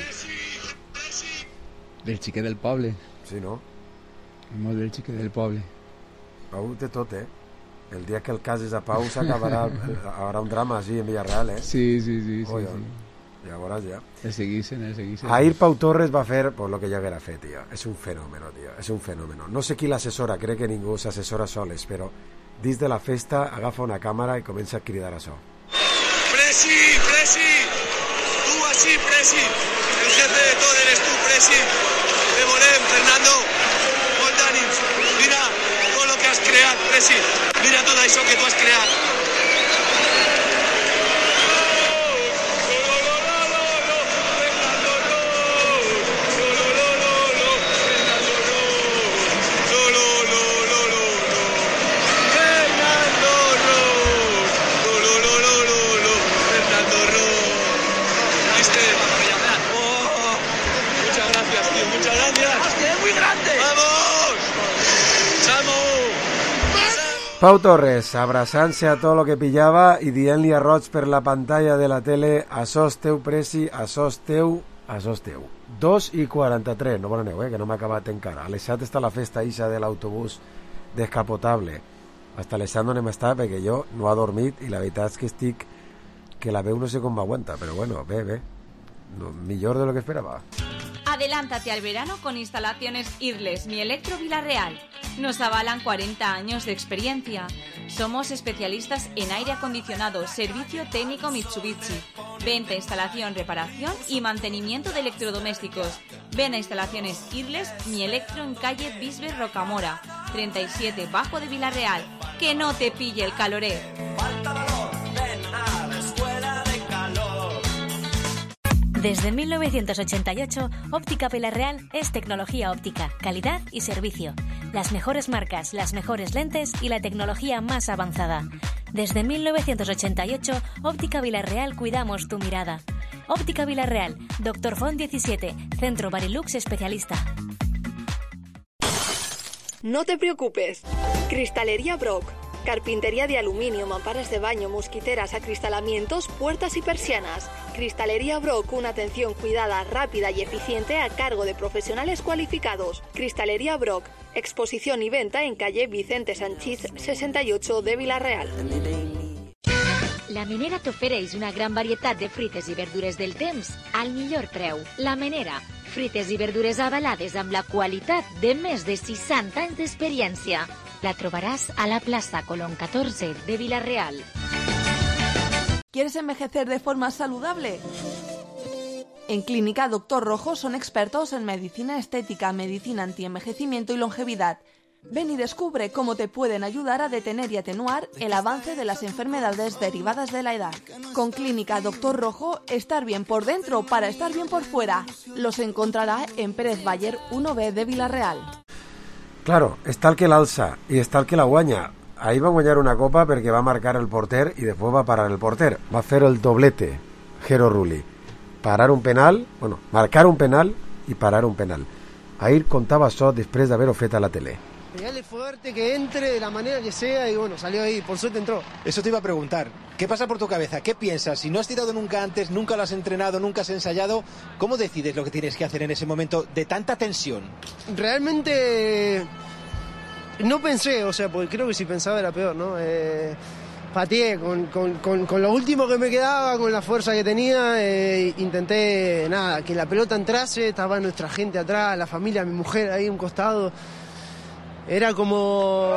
Del xiquet del poble. Sí, no? Molt del xiquet del poble. Pau té tot, eh? El dia que el cases a Pau s'acabarà haurà un drama així en Villarreal, eh? Sí, sí, sí, sí, Oye, sí. Ja veuràs, ja. El seguixen, el seguixen. Ahir Pau Torres va fer pues, lo que ja haguera fet, tio. És un fenòmeno, tio. És un fenòmeno. No sé qui l'assessora, crec que ningú s'assessora soles, però dins de la festa agafa una càmera i comença a cridar això. Presi, Presi, tú así, Presi, el jefe de todo eres tú, Presi. Te volem, Fernando, molt d'ànims. Mira todo lo que has creat, Presi. Mira todo això que tú has creat. Pau Torres, abraçant-se a tot el que pillava i dient-li a Roig per la pantalla de la tele això és teu, Presi, això és teu, això és teu. dos i quaranta-tres, no bon aneu, eh, que no m'ha acabat encara. A les set està la festa ixa de l'autobús descapotable. Hasta les set no anem a estar perquè jo no ha dormit i la veritat és que estic que la veu no sé com m'aguanta, però bueno, bé, bé. No, millor de lo que esperaba. Adelántate al verano con instalaciones Irles, Mi Electro Villarreal. Nos avalan cuarenta años de experiencia. Somos especialistas en aire acondicionado, servicio técnico Mitsubishi, venta, instalación, reparación y mantenimiento de electrodomésticos. Ven a instalaciones Irles, Mi Electro en calle Bisbe Rocamora, treinta y siete Bajo de Villarreal. Que no te pille el caloré. Desde mil novecientos ochenta y ocho, Óptica Villarreal es tecnología óptica, calidad y servicio. Las mejores marcas, las mejores lentes y la tecnología más avanzada. Desde mil novecientos ochenta y ocho, Óptica Villarreal cuidamos tu mirada. Óptica Villarreal, Doctor Font diecisiete, Centro Barilux Especialista. No te preocupes. Cristalería Brock. Carpintería de aluminio, mamparas de baño, mosquiteras, acristalamientos, puertas y persianas. Cristalería Brock, una atención cuidada, rápida y eficiente a cargo de profesionales cualificados. Cristalería Brock, exposición y venta en calle Vicente Sanchís sesenta y ocho de Villarreal. La Menera t'ofereix una gran varietat de fruites i verdures del temps al millor preu. La Menera, fruites i verdures avalades amb la qualitat de més de seixanta anys d'experiència. La trobaràs a la plaça Colón catorze de Vila-real. ¿Quieres envejecer de forma saludable? En Clínica Doctor Rojo son expertos en medicina estética, medicina antienvejecimiento y longevidad. Ven y descubre cómo te pueden ayudar a detener y atenuar el avance de las enfermedades derivadas de la edad. Con Clínica Doctor Rojo, estar bien por dentro para estar bien por fuera. Los encontrará en Pérez Baller uno B de Vila-real. Claro, està el que l'alça i està el que la guanya. Ahir va guanyar una copa perquè va marcar el porter i després va parar el porter. Va fer el doblete, Jero Rulli. Parar un penal, bueno, marcar un penal i parar un penal. Ahir contava això després d'haver-ho fet a la tele. Pegale fuerte, que entre de la manera que sea y bueno, salió ahí, por suerte entró. Eso te iba a preguntar, ¿qué pasa por tu cabeza? ¿Qué piensas? Si no has tirado nunca antes, nunca lo has entrenado, nunca has ensayado, ¿cómo decides lo que tienes que hacer en ese momento de tanta tensión? Realmente no pensé, o sea, porque creo que si pensaba era peor, ¿no? Eh, pateé con, con, con, con lo último que me quedaba, con la fuerza que tenía, eh, intenté, nada, que la pelota entrase, estaba nuestra gente atrás, la familia, mi mujer ahí a un costado. Era como...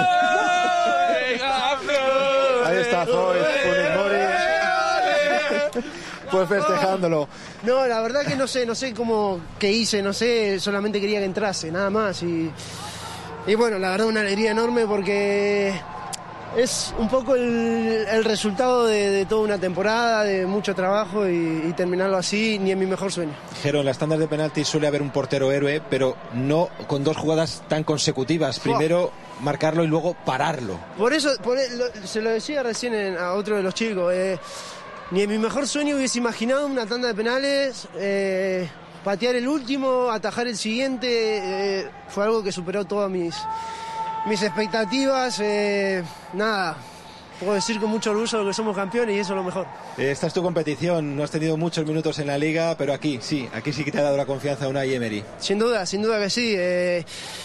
Ahí está Zoe, Funes Mori. Pues festejándolo. No, la verdad que no sé, no sé cómo, qué hice, no sé, solamente quería que entrase, nada más. Y, y bueno, la verdad una alegría enorme porque es un poco el, el resultado de, de toda una temporada, de mucho trabajo y, y terminarlo así, ni en mi mejor sueño. Jero, en las tandas de penalti suele haber un portero héroe, pero no con dos jugadas tan consecutivas. Primero marcarlo y luego pararlo. Por eso, por, lo, se lo decía recién en, a otro de los chicos, eh, ni en mi mejor sueño hubiese imaginado una tanda de penales, eh, patear el último, atajar el siguiente, eh, fue algo que superó todas mis... mis expectativas, eh, nada, puedo decir con mucho orgullo que somos campeones y eso es lo mejor. Esta es tu competición, no has tenido muchos minutos en la liga, pero aquí sí, aquí sí que te ha dado la confianza Unai Emery. Sin duda, sin duda que sí. Eh,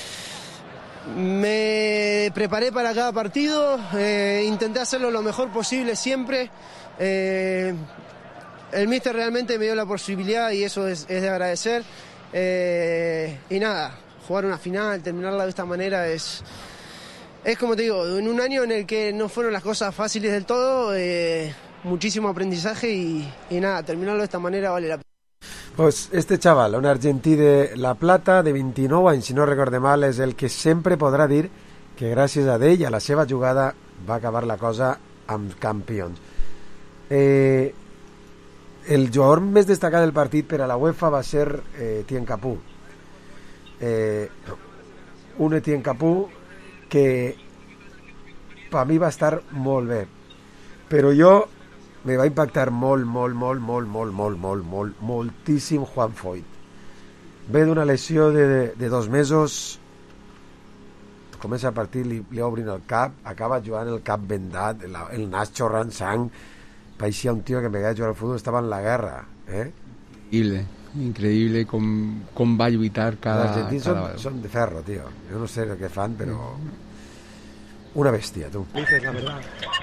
me preparé para cada partido, eh, intenté hacerlo lo mejor posible siempre. Eh, el míster realmente me dio la posibilidad y eso es, es de agradecer. Eh, y nada, jugar una final, terminarla de esta manera es... Es como te digo, en un año en el que no fueron las cosas fáciles del todo, eh, muchísimo aprendizaje y, y nada, terminarlo de esta manera vale la pena. Pues este chaval, un argentí de La Plata, de vint-i-nou anys, si no recorde mal, és el que sempre podrà dir que gràcies a ell, a la seva jugada, va acabar la cosa amb campions. Eh, el jugador més destacat del partit per a la UEFA va ser eh, Tien Capú. Eh, un Etienne Capú que per mi va estar molt bé, però jo me va impactar molt, molt, molt, molt, molt, molt, molt, molt, moltíssim Juan Foyth. Ve d'una lesió de, de, de dos mesos, comença el partit, li, li obrin el cap, acaba jugant el cap vendat, el, el nas xorrant sang, pareixia un tio que en vegades jugar al futbol estava en la guerra, eh? Increïble, increïble com, com va lluitar cada... Els argentins cada... són, són de ferro, tío. Jo no sé el que fan, però... Una bestia, tú. Dices la verdad.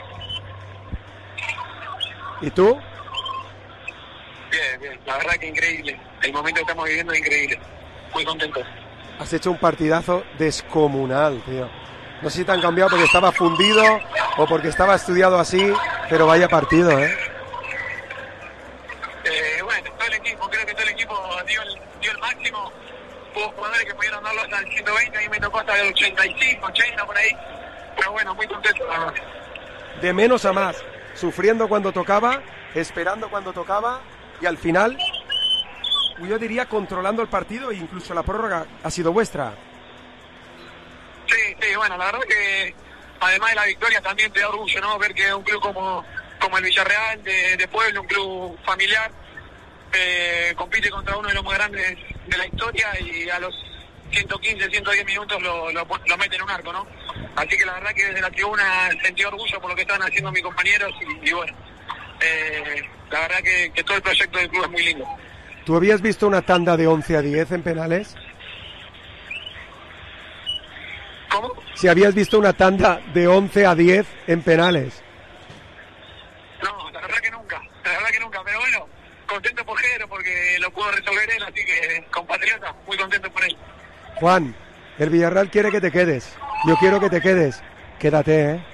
¿Y tú? Bien, bien. La verdad que increíble. El momento que estamos viviendo es increíble. Muy contento. Has hecho un partidazo descomunal, tío. No sé si te han cambiado porque estaba fundido o porque estaba estudiado así, pero vaya partido, ¿eh? Eh, bueno, todo el equipo, creo que todo el equipo dio el, dio el máximo. Hubo jugadores que pudieron darlo hasta el ciento veinte, a mí me tocó hasta el ochenta y cinco, ochenta por ahí. Pero bueno, muy contento, la verdad. De menos a más, sufriendo cuando tocaba, esperando cuando tocaba y al final, yo diría controlando el partido e incluso la prórroga ha sido vuestra. Sí, sí, bueno, la verdad que además de la victoria también te da orgullo, ¿no? Ver que un club como, como el Villarreal, de, de pueblo, un club familiar, eh, compite contra uno de los más grandes de la historia y a los ciento quince, ciento diez minutos lo, lo, lo mete en un arco, ¿no? Así que la verdad que desde la tribuna sentí orgullo por lo que estaban haciendo mis compañeros y, y bueno, eh, la verdad que, que todo el proyecto del club es muy lindo. ¿Tú habías visto una tanda de once a diez en penales? ¿Cómo? Si habías visto una tanda de once a diez en penales. No, la verdad que nunca, la verdad que nunca, pero bueno, contento por Jero porque lo pudo resolver él, así que compatriota, muy contento por él. Juan, el Villarreal quiere que te quedes. Yo quiero que te quedes. Quédate, ¿eh?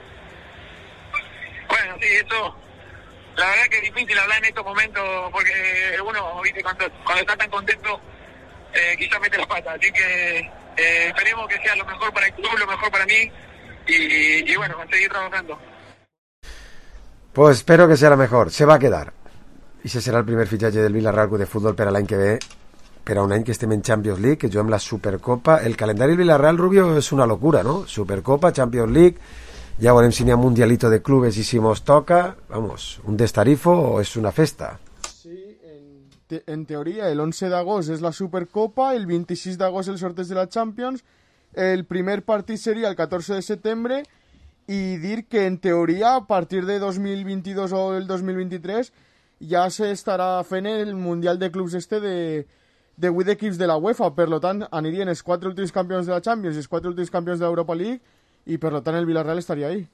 Bueno, sí, eso. La verdad que es difícil hablar en estos momentos porque uno, viste, cuando, cuando está tan contento, eh, quizás mete la pata. Así que eh, esperemos que sea lo mejor para el club, lo mejor para mí y, y bueno, a seguir trabajando. Pues espero que sea la mejor. Se va a quedar. I ese serà el primer fitxatge del Villarreal Club de Futbol per a l'any que ve, per a un any que estem en Champions League, que juguem la Supercopa. El calendari del Villarreal, Rubio, és una locura, ¿no? Supercopa, Champions League, ja veurem si n'hi ha mundialito de clubes i si mos toca, vamos, un destarifo o és una festa. Sí, en, te en teoria el once d'agost és la Supercopa, el vint-i-sis d'agost el sorteig de la Champions, el primer partit seria el catorze de setembre i dir que en teoria a partir de dos mil vint-i-dos o el dos mil vint-i-tres ja s'estarà fent el Mundial de Clubs este de, de vuit equips de la UEFA, per lo tant anirien els quatre últims campions de la Champions i els quatre últims campions de l'Europa League i per lo tant el Villarreal estaria ahí.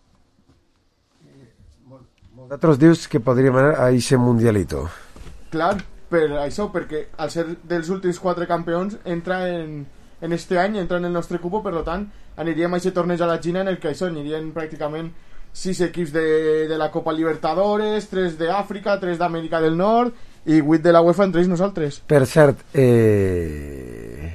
Vosaltres dius que podríem anar a ese mundialito. Clar, per això, perquè al ser dels últims quatre campions entra en, en este any, entra en el nostre cupo, per lo tant aniríem a aquest torneig a la Xina en el que això anirien pràcticament sis equips de, de la Copa Libertadores, tres d'Àfrica, tres d'Amèrica del Nord i vuit de la UEFA entre ells nosaltres. Per cert, eh...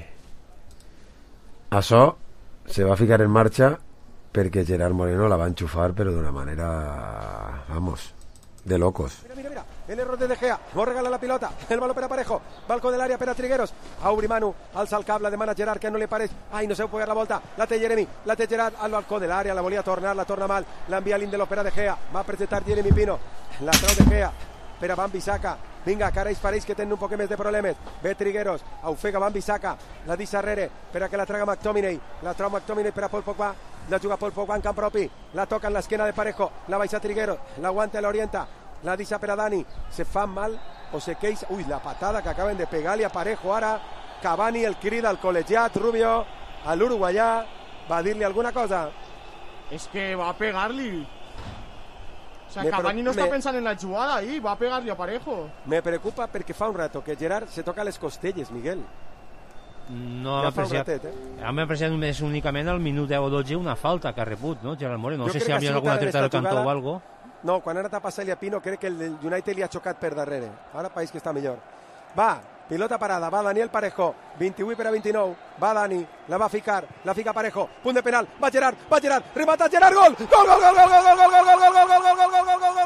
això se va ficar en marxa perquè Gerard Moreno la va enxufar però d'una manera, vamos, de locos. Mira, mira, mira, el error de De Gea, no regala la pilota, el baló per a Parejo, balcó del àrea per a Trigueros, a Obri Manu, alça el cable, demana Gerard que no li pareix, ai, no sé pegar la volta, la té Jeremy, la té Gerard al balcó de l'àrea, la volia tornar, la torna mal, l'envia Lindelof per a De Gea, va a presentar Jeremy Pino, la trau De Gea, per a Wan-Bissaka, vinga, que ara ells pareix que tenen un poc més de problemes, ve Trigueros, ofega Wan-Bissaka, la deixa darrere, per a que la traga McTominay, la trau McTominay per a Paul Pogba, la juga Paul Pogba en camp propi, la toca en l'esquena de Parejo, la baixa Trigueros, l'aguanta, l'orienta, la deixa per a Dani, se fa mal o se queix, ui, la patada que acaben de pegar-li a Parejo ara, Cavani el crida al col·legiat Rubio, a l'uruguaià, va dir-li alguna cosa? És que va pegar-li. O sea, me Cavani no me, està pensant en la jugada ahí, va pegar-li a Parejo. Me preocupa perquè fa un rato que Gerard se toca les costelles, Miguel. No ja ha apreciat, ratet, eh? hem apreciat només únicament al minut deu o dotze una falta que ha rebut, no, Gerard Moreno? No jo sé si hi havia alguna treta del cantó o algo. No, quan ha anat a passar-li a Pino crec que el United li ha xocat per darrere. Ara pareix que està millor. Va, pilota parada, va Daniel Parejo, vint-i-vuit per a vint-i-nou, va Dani, la va ficar, la fica Parejo, punt de penal, va Gerard, va Gerard, remata Gerard, gol! Gol, gol, gol, gol, gol, gol, gol, gol, gol, gol, gol, gol, gol, gol, gol,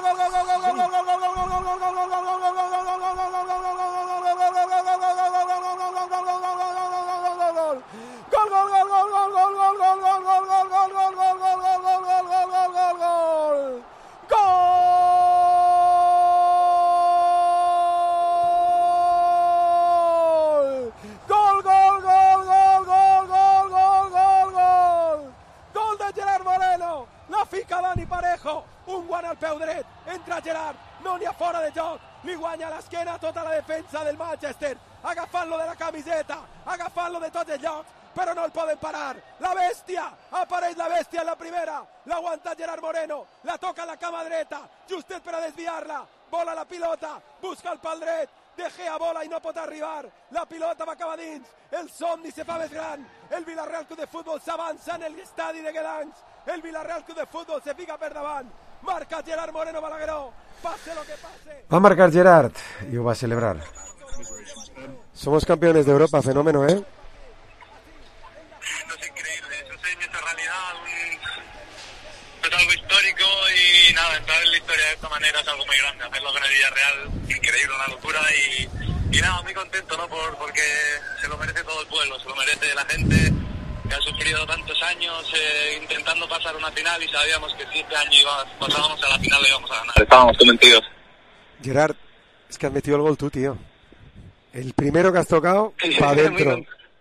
un guant al peu dret, entra Gerard, no n'hi ha fora de joc, li guanya a l'esquena tota la defensa del Manchester, agafant-lo de la camiseta, agafant-lo de tots els llocs, però no el poden parar, la bèstia, apareix la bèstia en la primera, l'aguanta Gerard Moreno, la toca a la cama dreta, justet per a desviar-la, vola la pilota, busca el pal dret, De Gea bola i no pot arribar, la pilota va cap a dins, el somni se fa més gran, el Villarreal Club de Futbol s'avança en l'estadi de Guedanys, el Villarreal Club de Futbol se fica per davant, marca Gerard Moreno Balagueró, pase lo que pase. Va a marcar Gerard y lo va a celebrar. Somos campeones de Europa, fenómeno, ¿eh? Esto es increíble, eso es nuestra realidad, un... es algo histórico y nada, entrar en la historia de esta manera es algo muy grande, hacerlo con el Villarreal, increíble, una locura y, y nada, muy contento, ¿no? Por, porque se lo merece todo el pueblo, se lo merece la gente que ha sufrido tantos años eh, intentando pasar una final y sabíamos que si este año iba, pasábamos a la final lo íbamos a ganar, estábamos convencidos. Gerard, es que has metido el gol tú, tío. El primero que has tocado, sí, para adentro.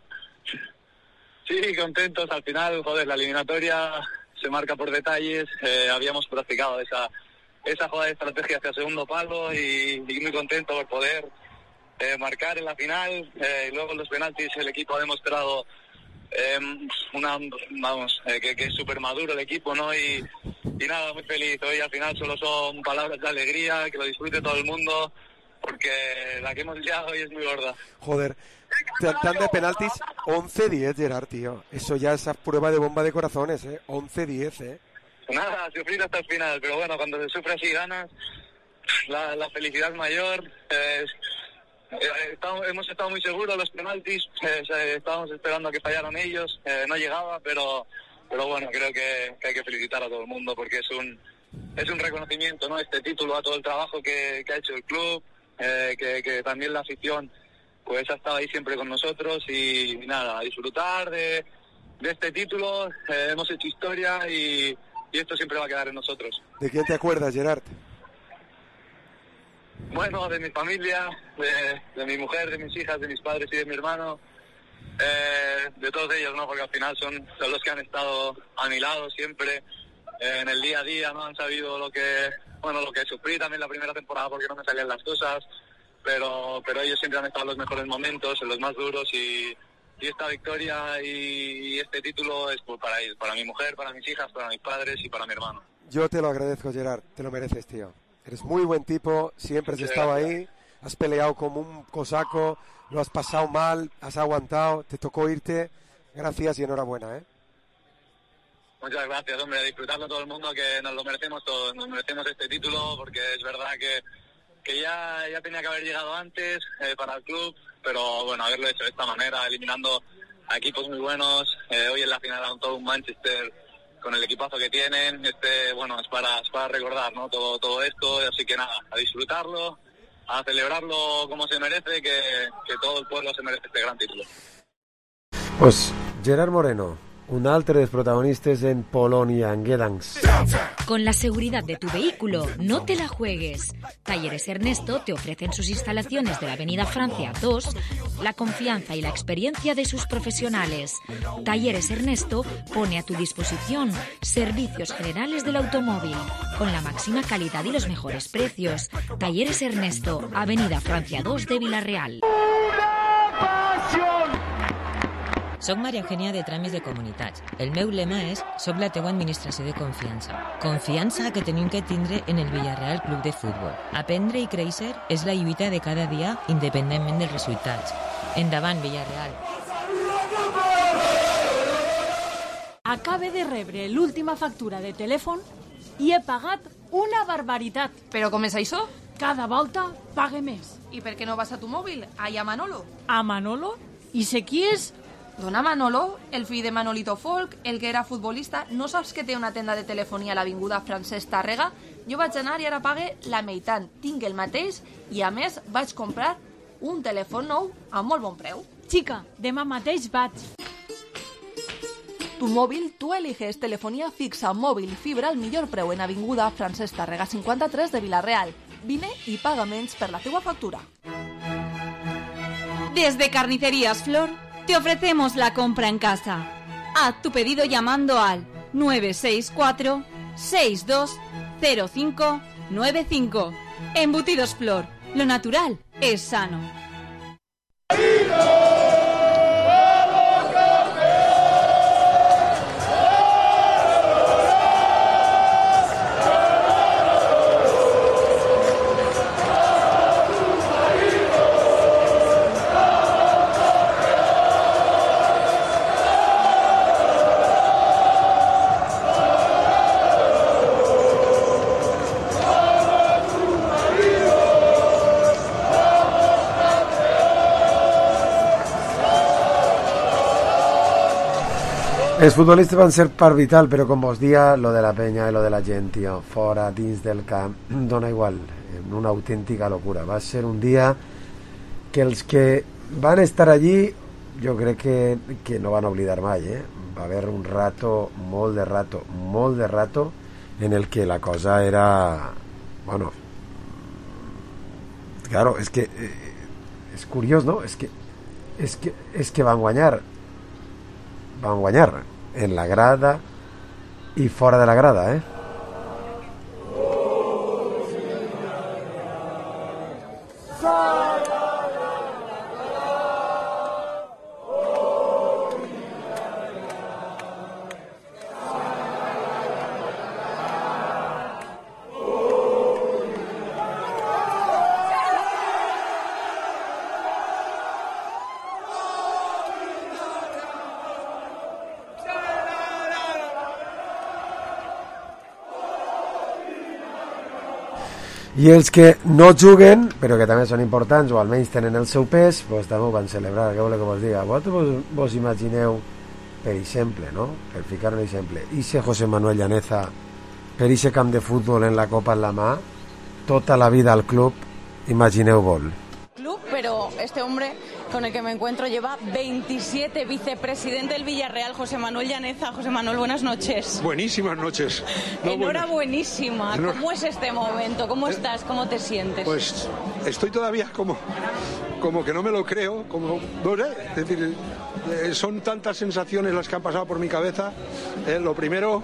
Sí, contentos, al final, joder, la eliminatoria se marca por detalles, eh, habíamos practicado esa esa jugada de estrategia hacia segundo palo y, y muy contento por poder eh, marcar en la final, eh, y luego en los penaltis el equipo ha demostrado eh, una, vamos, eh, que, que es súper maduro el equipo, ¿no? Y, y nada, muy feliz, hoy al final solo son palabras de alegría, que lo disfrute todo el mundo, porque la que hemos liado hoy es muy gorda. Joder, tan de penaltis, once diez, Gerard, tío. Eso ya es prueba de bomba de corazones, ¿eh? once diez, ¿eh? Nada, sufrir hasta el final, pero bueno, cuando se sufre así ganas, la, la felicidad es mayor. Eh, eh, estamos, hemos estado muy seguros los penaltis, eh, estábamos esperando a que fallaran ellos, eh, no llegaba, pero pero bueno, creo que, que hay que felicitar a todo el mundo porque es un es un reconocimiento, ¿no? Este título a todo el trabajo que, que ha hecho el club, eh, que, que también la afición pues ha estado ahí siempre con nosotros y, y nada, a disfrutar de, de este título, eh, hemos hecho historia y, y esto siempre va a quedar en nosotros. ¿De quién te acuerdas, Gerard? Bueno, de mi familia, de, de mi mujer, de mis hijas, de mis padres y de mi hermano, eh, de todos ellos, ¿no? Porque al final son, son los que han estado a mi lado siempre, eh, en el día a día, ¿no? Han sabido lo que, bueno, lo que sufrí también la primera temporada porque no me salían las cosas, pero pero ellos siempre han estado en los mejores momentos, en los más duros y, y esta victoria y, y este título es pues, para ellos, para mi mujer, para mis hijas, para mis padres y para mi hermano. Yo te lo agradezco, Gerard, te lo mereces, tío. Eres muy buen tipo, siempre has Sí, estado gracias. ahí, has peleado como un cosaco, lo has pasado mal, has aguantado, te tocó irte. Gracias y enhorabuena, ¿eh? Muchas gracias, hombre, a disfrutarlo todo el mundo, que nos lo merecemos todos, nos merecemos este título, porque es verdad que, que ya, ya tenía que haber llegado antes eh, para el club, pero bueno, haberlo hecho de esta manera, eliminando a equipos muy buenos, eh, hoy en la final a todo un Manchester con el equipazo que tienen, este bueno, es para, es para recordar, ¿no? Todo, todo esto, así que nada, a disfrutarlo, a celebrarlo como se merece, que, que todo el pueblo se merece este gran título. Pues Gerard Moreno, un altre dels protagonistes en Polonia, en Gdansk. Con la seguridad de tu vehículo, no te la juegues. Talleres Ernesto te ofrecen sus instalaciones de la Avenida Francia dos, la confianza y la experiencia de sus profesionales. Talleres Ernesto pone a tu disposición servicios generales del automóvil, con la máxima calidad y los mejores precios. Talleres Ernesto, Avenida Francia dos de Vila-real. Soc Maria Eugènia de Tràmits de Comunitats. El meu lema és «Soc la teua administració de confiança». Confiança que tenim que tindre en el Villarreal Club de Futbol. Aprendre i créixer és la lluita de cada dia independentment dels resultats. Endavant, Villarreal. Acabe de rebre l'última factura de telèfon i he pagat una barbaritat. Però com és això? Cada volta pague més. I per què no vas a tu mòbil? Allà a Manolo. A Manolo? I sé qui és? Dona Manolo, el fill de Manolito Folk, el que era futbolista, no saps que té una tenda de telefonia a l'avinguda Francesc Tàrrega? Jo vaig anar i ara pague la meitat. Tinc el mateix i, a més, vaig comprar un telèfon nou a molt bon preu. Xica, demà mateix vaig. Tu mòbil, tu eliges telefonía fixa, mòbil, fibra al millor preu en avinguda Francesc Tàrrega cinquanta-tres de Vila-real. Vine i paga menys per la teua factura. Desde Carnicerías Flor te ofrecemos la compra en casa. Haz tu pedido llamando al nueve seis cuatro, seis dos cero cinco nueve cinco. Embutidos Flor, lo natural es sano. Els futbolistes van ser part vital, però com vos dia, lo de la penya i lo de la gent, tio, fora, dins del camp, dona igual, una autèntica locura. Va ser un dia que els que van estar allí, jo crec que, que no van oblidar mai, eh? Va haver un rato, molt de rato, molt de rato, en el que la cosa era, bueno, claro, és que eh, és curiós, no? És que, és que, és que van guanyar, van guanyar en la grada i fora de la grada, eh? I els que no juguen, però que també són importants, o almenys tenen el seu pes, pues, també ho van celebrar. Què voleu que vos diga? Vosaltres vos, vos imagineu, per exemple, no? Per ficar un exemple, ixe José Manuel Llaneza, per ixe camp de futbol en la copa en la mà, tota la vida al club, imagineu vol. Club, pero este hombre con el que me encuentro lleva veintisiete, vicepresidente del Villarreal, José Manuel Llaneza. José Manuel, buenas noches. Buenísimas noches. No, Enhorabuenísima. Bueno. ¿Cómo es este momento? ¿Cómo estás? ¿Cómo te sientes? Pues estoy todavía como, como que no me lo creo, como, no sé, es decir, eh, son tantas sensaciones las que han pasado por mi cabeza. Eh, lo primero,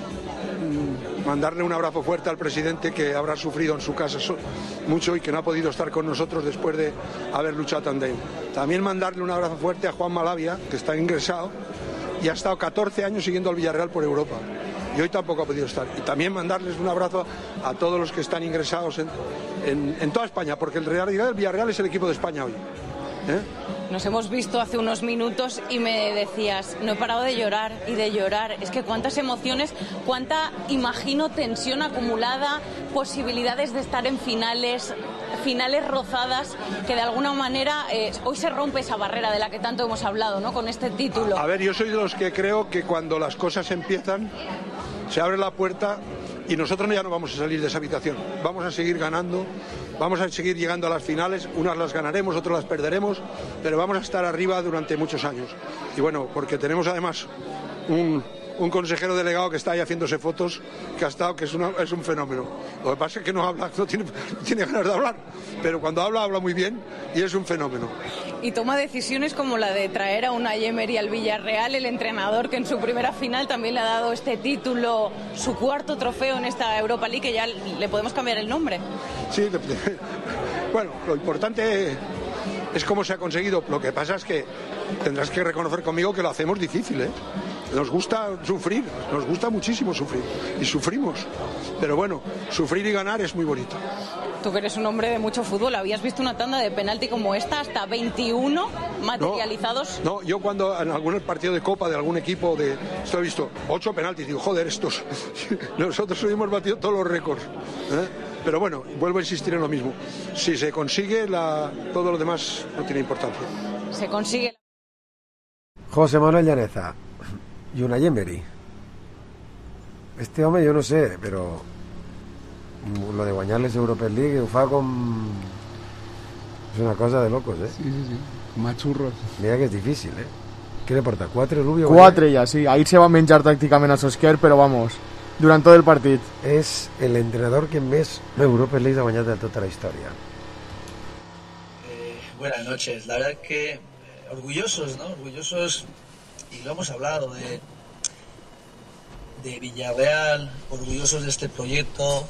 mmm, mandarle un abrazo fuerte al presidente, que habrá sufrido en su casa so mucho y que no ha podido estar con nosotros después de haber luchado tan bien. También mandarle un abrazo fuerte a Juan Malavia, que está ingresado y ha estado catorce años siguiendo al Villarreal por Europa. Y hoy tampoco ha podido estar. Y también mandarles un abrazo a todos los que están ingresados en, en, en toda España, porque el Real el Villarreal es el equipo de España hoy. ¿Eh? Nos hemos visto hace unos minutos y me decías, no he parado de llorar y de llorar. Es que cuántas emociones, cuánta, imagino, tensión acumulada, posibilidades de estar en finales, finales rozadas, que de alguna manera eh, hoy se rompe esa barrera de la que tanto hemos hablado, ¿no? Con este título. A ver, yo soy de los que creo que cuando las cosas empiezan, se abre la puerta y nosotros ya no vamos a salir de esa habitación. Vamos a seguir ganando, vamos a seguir llegando a las finales, unas las ganaremos, otras las perderemos, pero vamos a estar arriba durante muchos años. Y bueno, porque tenemos además un, un consejero delegado que está ahí haciéndose fotos, que ha estado, que es, una, es un fenómeno. Lo que pasa es que no habla, no tiene, no tiene ganas de hablar, pero cuando habla, habla muy bien y es un fenómeno. Y toma decisiones como la de traer a Unai Emery al Villarreal, el entrenador que en su primera final también le ha dado este título, su cuarto trofeo en esta Europa League, que ya le podemos cambiar el nombre. Sí, bueno, lo importante es cómo se ha conseguido. Lo que pasa es que tendrás que reconocer conmigo que lo hacemos difícil, ¿eh? Nos gusta sufrir, nos gusta muchísimo sufrir y sufrimos, pero bueno, sufrir y ganar es muy bonito. Tú que eres un hombre de mucho fútbol, ¿habías visto una tanda de penalti como esta, hasta veintiuno materializados? No, no, yo cuando en algún partido de Copa de algún equipo, de esto he visto ocho penaltis, digo, joder, estos, nosotros hoy hemos batido todos los récords, ¿eh? Pero bueno, vuelvo a insistir en lo mismo, si se consigue, la, todo lo demás no tiene importancia. Se consigue. José Manuel Llaneza y Unai Emery. Este hombre yo no sé, pero lo de guanyar-les Europa League ho fa com... és una cosa de locos, eh? Sí, sí, sí. Machurros. Mira que és difícil, eh? ¿Qué le porta? ¿Cuatro, Rubio? Cuatro ya, sí. Ahí se va a menjar tácticamente a Solskjaer, pero vamos, durante todo el partido. És l'entrenador que més Europa League ha guanyat de tota la història. Eh, buenas noches. La verdad que eh, orgullosos, ¿no? Orgullosos, y lo hemos hablado, de, de Villarreal, orgullosos de este proyecto.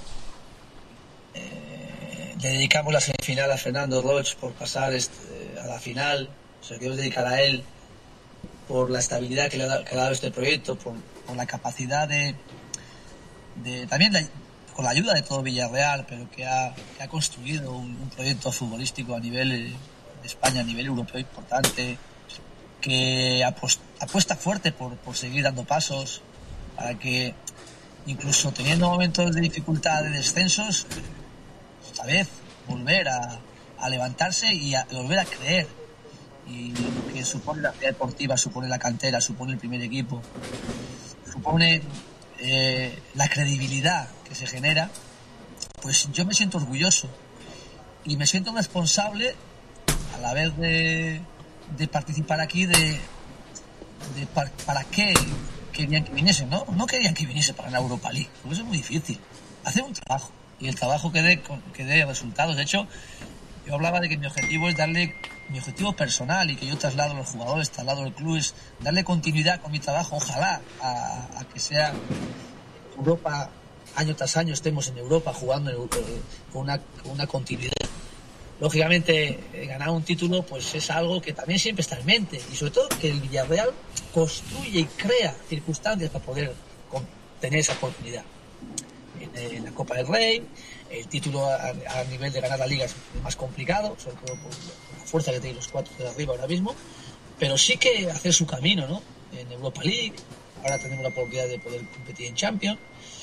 Eh, le dedicamos la semifinal a Fernando Roig por pasar este, a la final. Se lo queremos dedicar a él por la estabilidad que le ha, que le ha dado este proyecto, por, por la capacidad de, de también la, con la ayuda de todo Villarreal, pero que ha, que ha construido un, un proyecto futbolístico a nivel de España, a nivel europeo importante, que apuesta, apuesta fuerte por, por seguir dando pasos para que, incluso teniendo momentos de dificultad, de descensos, esta vez volver a, a levantarse y a volver a creer. Y lo que supone la ciudad deportiva, supone la cantera, supone el primer equipo, supone eh, la credibilidad que se genera, pues yo me siento orgulloso y me siento responsable a la vez de, de participar aquí, de, de par, para qué querían que viniese, ¿no? No querían que viniese para la Europa League, porque eso es muy difícil. Hacer un trabajo y el trabajo que dé, que dé resultados. De hecho, yo hablaba de que mi objetivo es darle, mi objetivo personal y que yo traslado a los jugadores, traslado al club, es darle continuidad con mi trabajo, ojalá, a, a que sea Europa, año tras año estemos en Europa jugando en, eh, con, una, con una continuidad. Lógicamente, eh, ganar un título pues es algo que también siempre está en mente, y sobre todo que el Villarreal construye y crea circunstancias para poder tener esa oportunidad. En, en la Copa del Rey, el título a, a nivel de ganar la Liga es más complicado, sobre todo por la fuerza que tienen los cuatro de arriba ahora mismo, pero sí que hacer su camino, ¿no? En Europa League, ahora tenemos la oportunidad de poder competir en Champions,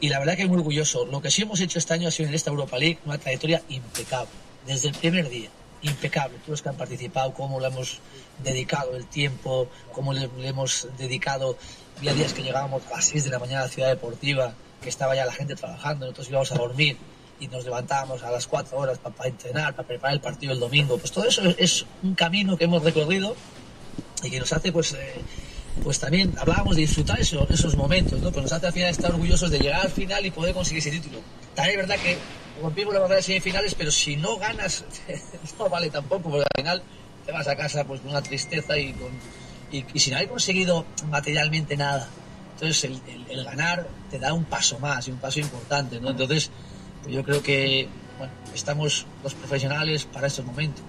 y la verdad que muy orgulloso. Lo que sí hemos hecho este año ha sido en esta Europa League una trayectoria impecable, desde el primer día, impecable. Todos los que han participado, cómo le hemos dedicado el tiempo, cómo le, le hemos dedicado. Había días que llegábamos a las seis de la mañana a la Ciudad Deportiva, que estaba ya la gente trabajando, nosotros íbamos a dormir y nos levantábamos a las cuatro horas para, para entrenar, para preparar el partido el domingo. Pues todo eso es un camino que hemos recorrido y que nos hace, pues, eh, pues también hablábamos de disfrutar eso, esos momentos, ¿no? Pues nos hace al final estar orgullosos de llegar al final y poder conseguir ese título. También es verdad que rompimos la barrera de semifinales, pero si no ganas, no vale tampoco, porque al final te vas a casa pues con una tristeza y, con, y, y sin haber conseguido materialmente nada. Entonces el, el, el ganar te da un paso más y un paso importante, ¿no? Entonces pues yo creo que bueno, estamos los profesionales para estos momentos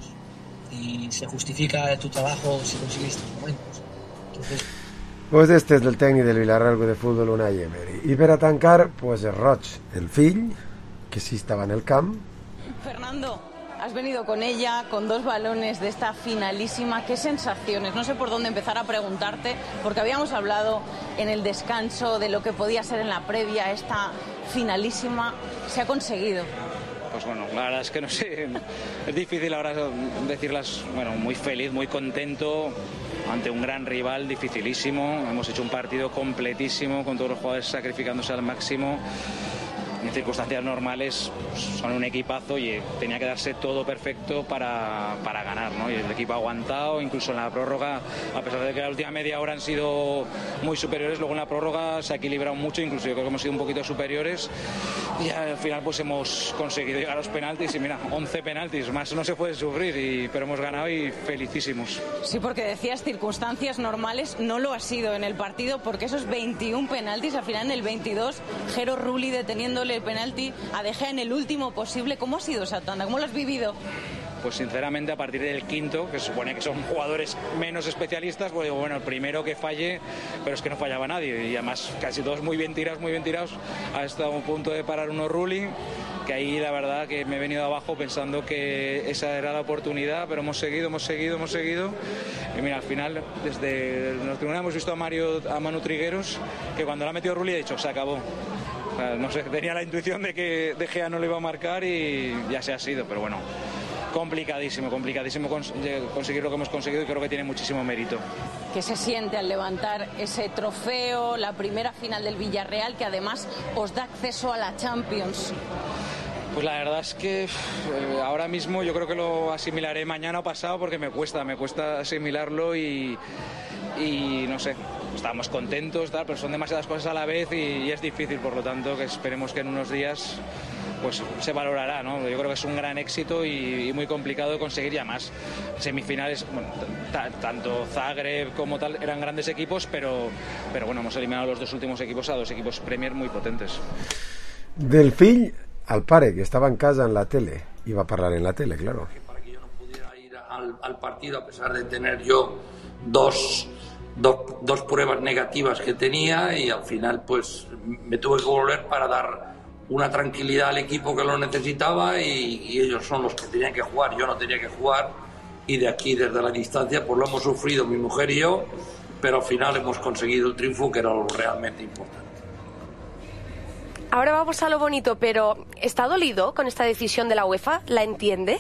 y se justifica tu trabajo si consigues estos momentos. Entonces, pues este és el tècnic del Villarreal de Futbol, Unai Emery. I per a tancar, pues el Roig, el fill, que sí estava en el camp. Fernando, has venido con ella, con dos balones de esta finalísima. ¿Qué sensaciones? No sé por dónde empezar a preguntarte, porque habíamos hablado en el descanso de lo que podía ser en la previa esta finalísima. Se ha conseguido. Pues bueno, la verdad es que no sé, es difícil ahora decirlas, bueno, muy feliz, muy contento ante un gran rival, dificilísimo. Hemos hecho un partido completísimo con todos los jugadores sacrificándose al máximo. En circunstancias normales son un equipazo y tenía que darse todo perfecto para, para ganar, ¿no? Y el equipo ha aguantado, incluso en la prórroga, a pesar de que la última media hora han sido muy superiores, luego en la prórroga se ha equilibrado mucho, incluso yo creo que hemos sido un poquito superiores y al final pues hemos conseguido llegar a los penaltis y mira, once penaltis, más no se puede sufrir, y, pero hemos ganado y felicísimos. Sí, porque decías circunstancias normales, no lo ha sido en el partido, porque esos veintiún penaltis, al final en el veintidós, Jero Rulli deteniéndole el penalti a De Gea en el último posible. ¿Cómo ha sido esa tanda? ¿Cómo lo has vivido? Pues sinceramente a partir del quinto, que se supone que son jugadores menos especialistas, pues digo, bueno, el primero que falle, pero es que no fallaba nadie, y además casi todos muy bien tirados, muy bien tirados. Ha estado a punto de parar uno Rulli, que ahí la verdad que me he venido abajo pensando que esa era la oportunidad, pero hemos seguido, hemos seguido, hemos seguido, y mira, al final desde la tribuna hemos visto a Mario, a Manu Trigueros, que cuando la ha metido Rulli ha dicho, se acabó. O sea, no sé, tenía la intuición de que De Gea no le iba a marcar y ya se ha sido, pero bueno, complicadísimo, complicadísimo cons- conseguir lo que hemos conseguido, y creo que tiene muchísimo mérito. ¿Qué se siente al levantar ese trofeo, la primera final del Villarreal, que además os da acceso a la Champions? Pues la verdad es que eh, ahora mismo yo creo que lo asimilaré mañana o pasado, porque me cuesta, me cuesta asimilarlo y, y no sé, estamos contentos, tal, pero son demasiadas cosas a la vez y, y es difícil, por lo tanto que esperemos que en unos días pues se valorará, ¿no? Yo creo que es un gran éxito y, y muy complicado de conseguir, ya más semifinales, bueno, t- tanto Zagreb como tal eran grandes equipos, pero, pero bueno, hemos eliminado los dos últimos equipos a dos equipos Premier muy potentes. Del fill al pare, que estaba en casa en la tele, iba a parlar en la tele, claro. Para que yo no pudiera ir al, al partido, a pesar de tener yo dos, dos, dos pruebas negativas que tenía, y al final pues me tuve que volver para dar una tranquilidad al equipo que lo necesitaba, y, y ellos son los que tenían que jugar, yo no tenía que jugar, y de aquí desde la distancia pues lo hemos sufrido mi mujer y yo, pero al final hemos conseguido el triunfo, que era lo realmente importante. Ahora vamos a lo bonito, pero ¿está dolido con esta decisión de la UEFA? ¿La entiende?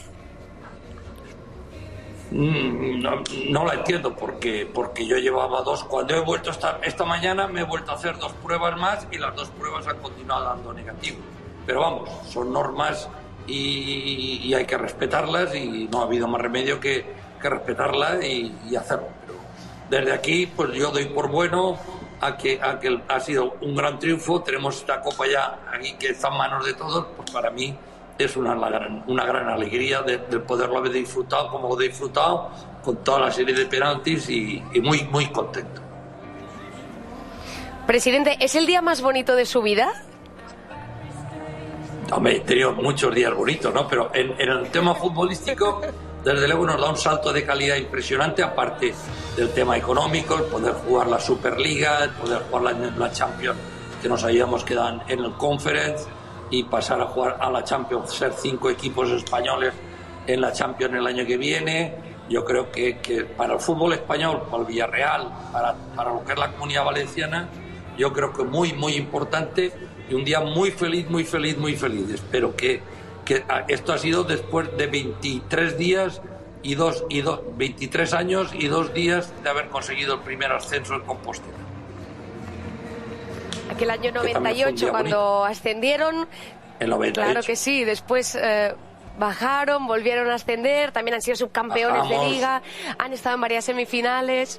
No, no la entiendo, porque porque yo llevaba dos, cuando he vuelto esta, esta mañana me he vuelto a hacer dos pruebas más y las dos pruebas han continuado dando negativo, pero vamos, son normas y, y hay que respetarlas, y no ha habido más remedio que, que respetarlas y, y hacerlo. Pero desde aquí pues yo doy por bueno a que, a que ha sido un gran triunfo, tenemos esta copa ya aquí que está en manos de todos, pues para mí es una, una, gran, una gran alegría de, de poderlo haber disfrutado como lo he disfrutado, con toda la serie de penaltis, y, y muy, muy contento. Presidente, ¿es el día más bonito de su vida? Hombre, he tenido muchos días bonitos, ¿no? Pero en, en el tema futbolístico, desde luego nos da un salto de calidad impresionante, aparte del tema económico, el poder jugar la Superliga, el poder jugar la, la Champions, que nos habíamos quedado en el Conference, y pasar a jugar a la Champions, ser cinco equipos españoles en la Champions el año que viene. Yo creo que, que para el fútbol español, para el Villarreal, para, para lo que es la Comunidad Valenciana, yo creo que muy, muy importante y un día muy feliz, muy feliz, muy feliz. Espero que, que esto ha sido después de veintitrés días y dos, y dos, veintitrés años y dos días de haber conseguido el primer ascenso en Compostela. Aquel año noventa y ocho cuando bonito. Ascendieron. El noventa y ocho. Claro que sí, después eh, bajaron, volvieron a ascender, también han sido subcampeones Bajamos. de liga, han estado en varias semifinales.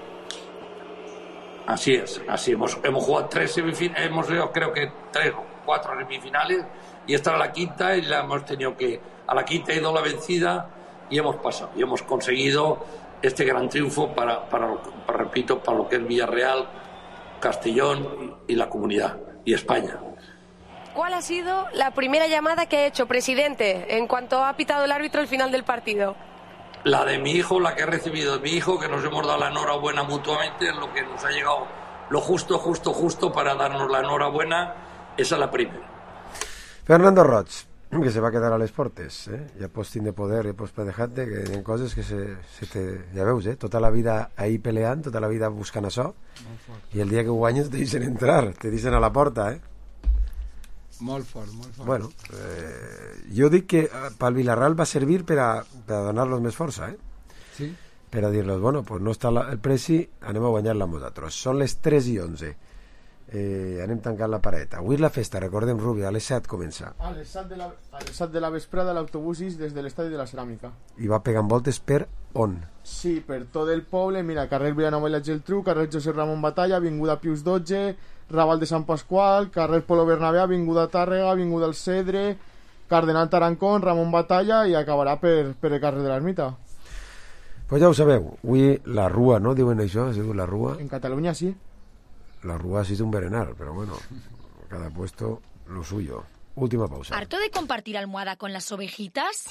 Así es, así hemos, hemos jugado tres semifinales, hemos jugado creo que tres o cuatro semifinales y esta era la quinta y la hemos tenido que, a la quinta ha ido la vencida y hemos pasado y hemos conseguido este gran triunfo para, para, para repito, para lo que es Villarreal, Castellón y, y la comunidad y España. ¿Cuál ha sido la primera llamada que ha hecho, presidente, en cuanto ha pitado el árbitro al final del partido? La de mi hijo, la que he recibido de mi hijo, que nos hemos dado la enhorabuena mutuamente, es lo que nos ha llegado lo justo, justo, justo para darnos la enhorabuena. Esa es la primera. Fernando Roig, que se va a quedar a les portes, eh? Ja pots tindre poder, ja pots planejar-te, que hi ha coses que se, se te... Ja veus, eh? Tota la vida ahí peleant, tota la vida buscant això, i el dia que guanyes te deixen entrar, te deixen a la porta, eh? Molt fort, molt fort. Bueno, eh, jo dic que pel Villarreal va servir per a, per a donar-los més força, eh? Sí. Per a dir-los, bueno, pues no està la, el preci, anem a guanyar-la amb nosaltres. Són les tres i onze. Eh, anem tancant la pareta. Avui és la festa, recordem, Rubio, a les set comença. A les set de la, a les set de la vesprada l'autobús és des de l'estadi de la Ceràmica. I va pegant voltes per on? Sí, per tot el poble. Mira, carrer Vilanova i la Geltrú, carrer José Ramon Batalla, avinguda Pius dotze, Raval de Sant Pasqual, carrer Polo Bernabé, avinguda Tàrrega, avinguda El Cedre, Cardenal Tarancón, Ramon Batalla i acabarà per, per el carrer de l'Ermita. Pues ja ho sabeu, avui la Rua, no diuen això? Es diu la Rua? En Catalunya sí. La Rua ha sido un berenar, pero bueno, cada puesto lo suyo. Última pausa. ¿Harto de compartir almohada con las ovejitas?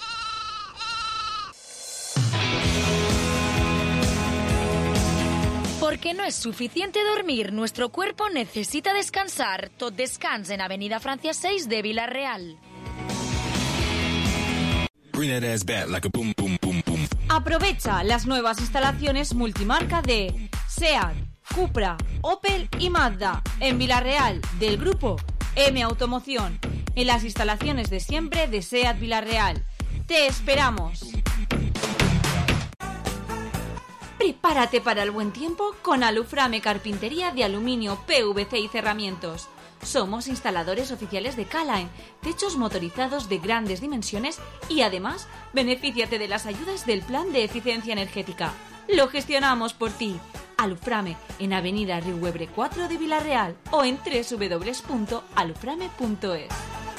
Porque no es suficiente dormir, nuestro cuerpo necesita descansar. Tot Descans en Avenida Francia seis de Villarreal. Aprovecha las nuevas instalaciones multimarca de SEAT, Cupra, Opel y Mazda en Villarreal del grupo M Automoción, en las instalaciones de siempre de SEAT Villarreal. ¡Te esperamos! Prepárate para el buen tiempo con Aluframe Carpintería de Aluminio, P V C y Cerramientos. Somos instaladores oficiales de Calaen, techos motorizados de grandes dimensiones y además benefíciate de las ayudas del Plan de Eficiencia Energética. Lo gestionamos por ti. Aluframe en Avenida Riuebre cuatro de Villarreal o en doble u doble u doble u punto aluframe punto es.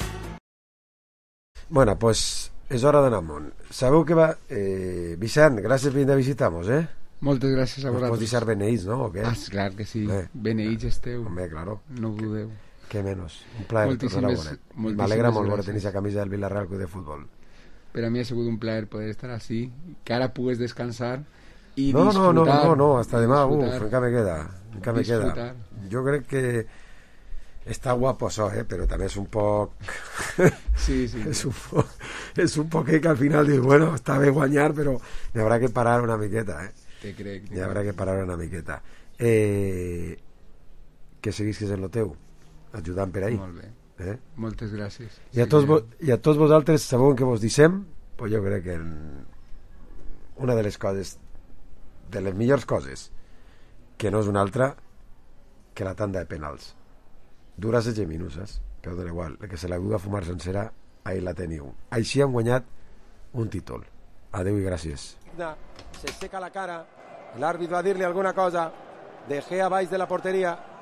Bueno, pues és hora d'anar amunt. Sabeu que va... Eh, Vicent, gràcies per venir a visitar-nos, eh? Moltes gràcies a vosaltres. Pots deixar beneïts, no? ¿O qué? Ah, clar que sí. Eh. Beneïts esteu. Home, claro. No ho dudeu. Que menos. Un plaer tornar a veure. M'alegra molt veure tenir la camisa del Villarreal Club de Futbol. Per a mi ha sigut un plaer poder estar así, que ara pugues descansar i no, disfrutar. No, no, no, no, hasta demà, uf, encara me queda. Encara me queda. Jo crec que està guapo això, eh? Però també és un poc... Sí, sí. és, un poc... és un poc que al final dius, bueno, està bé guanyar, però n'hi haurà que parar una miqueta, eh? Te crec. N'hi haurà que parar una miqueta. Eh... Que seguisques en lo teu, ajudant per ahí. Molt bé. Eh? Moltes gràcies. I a, tots vo... I a tots vosaltres, sabeu en què vos dissem? Pues jo crec que en... una de les coses, de les millors coses, que no és una altra que la tanda de penals. Dura setze minuts, saps? Però dona igual, el que se la vulgui fumar sencera, ahí la teniu. Així han guanyat un títol. Adeu i gràcies. Se seca la cara, el árbitro va a decirle alguna cosa, De Gea baix de la portería,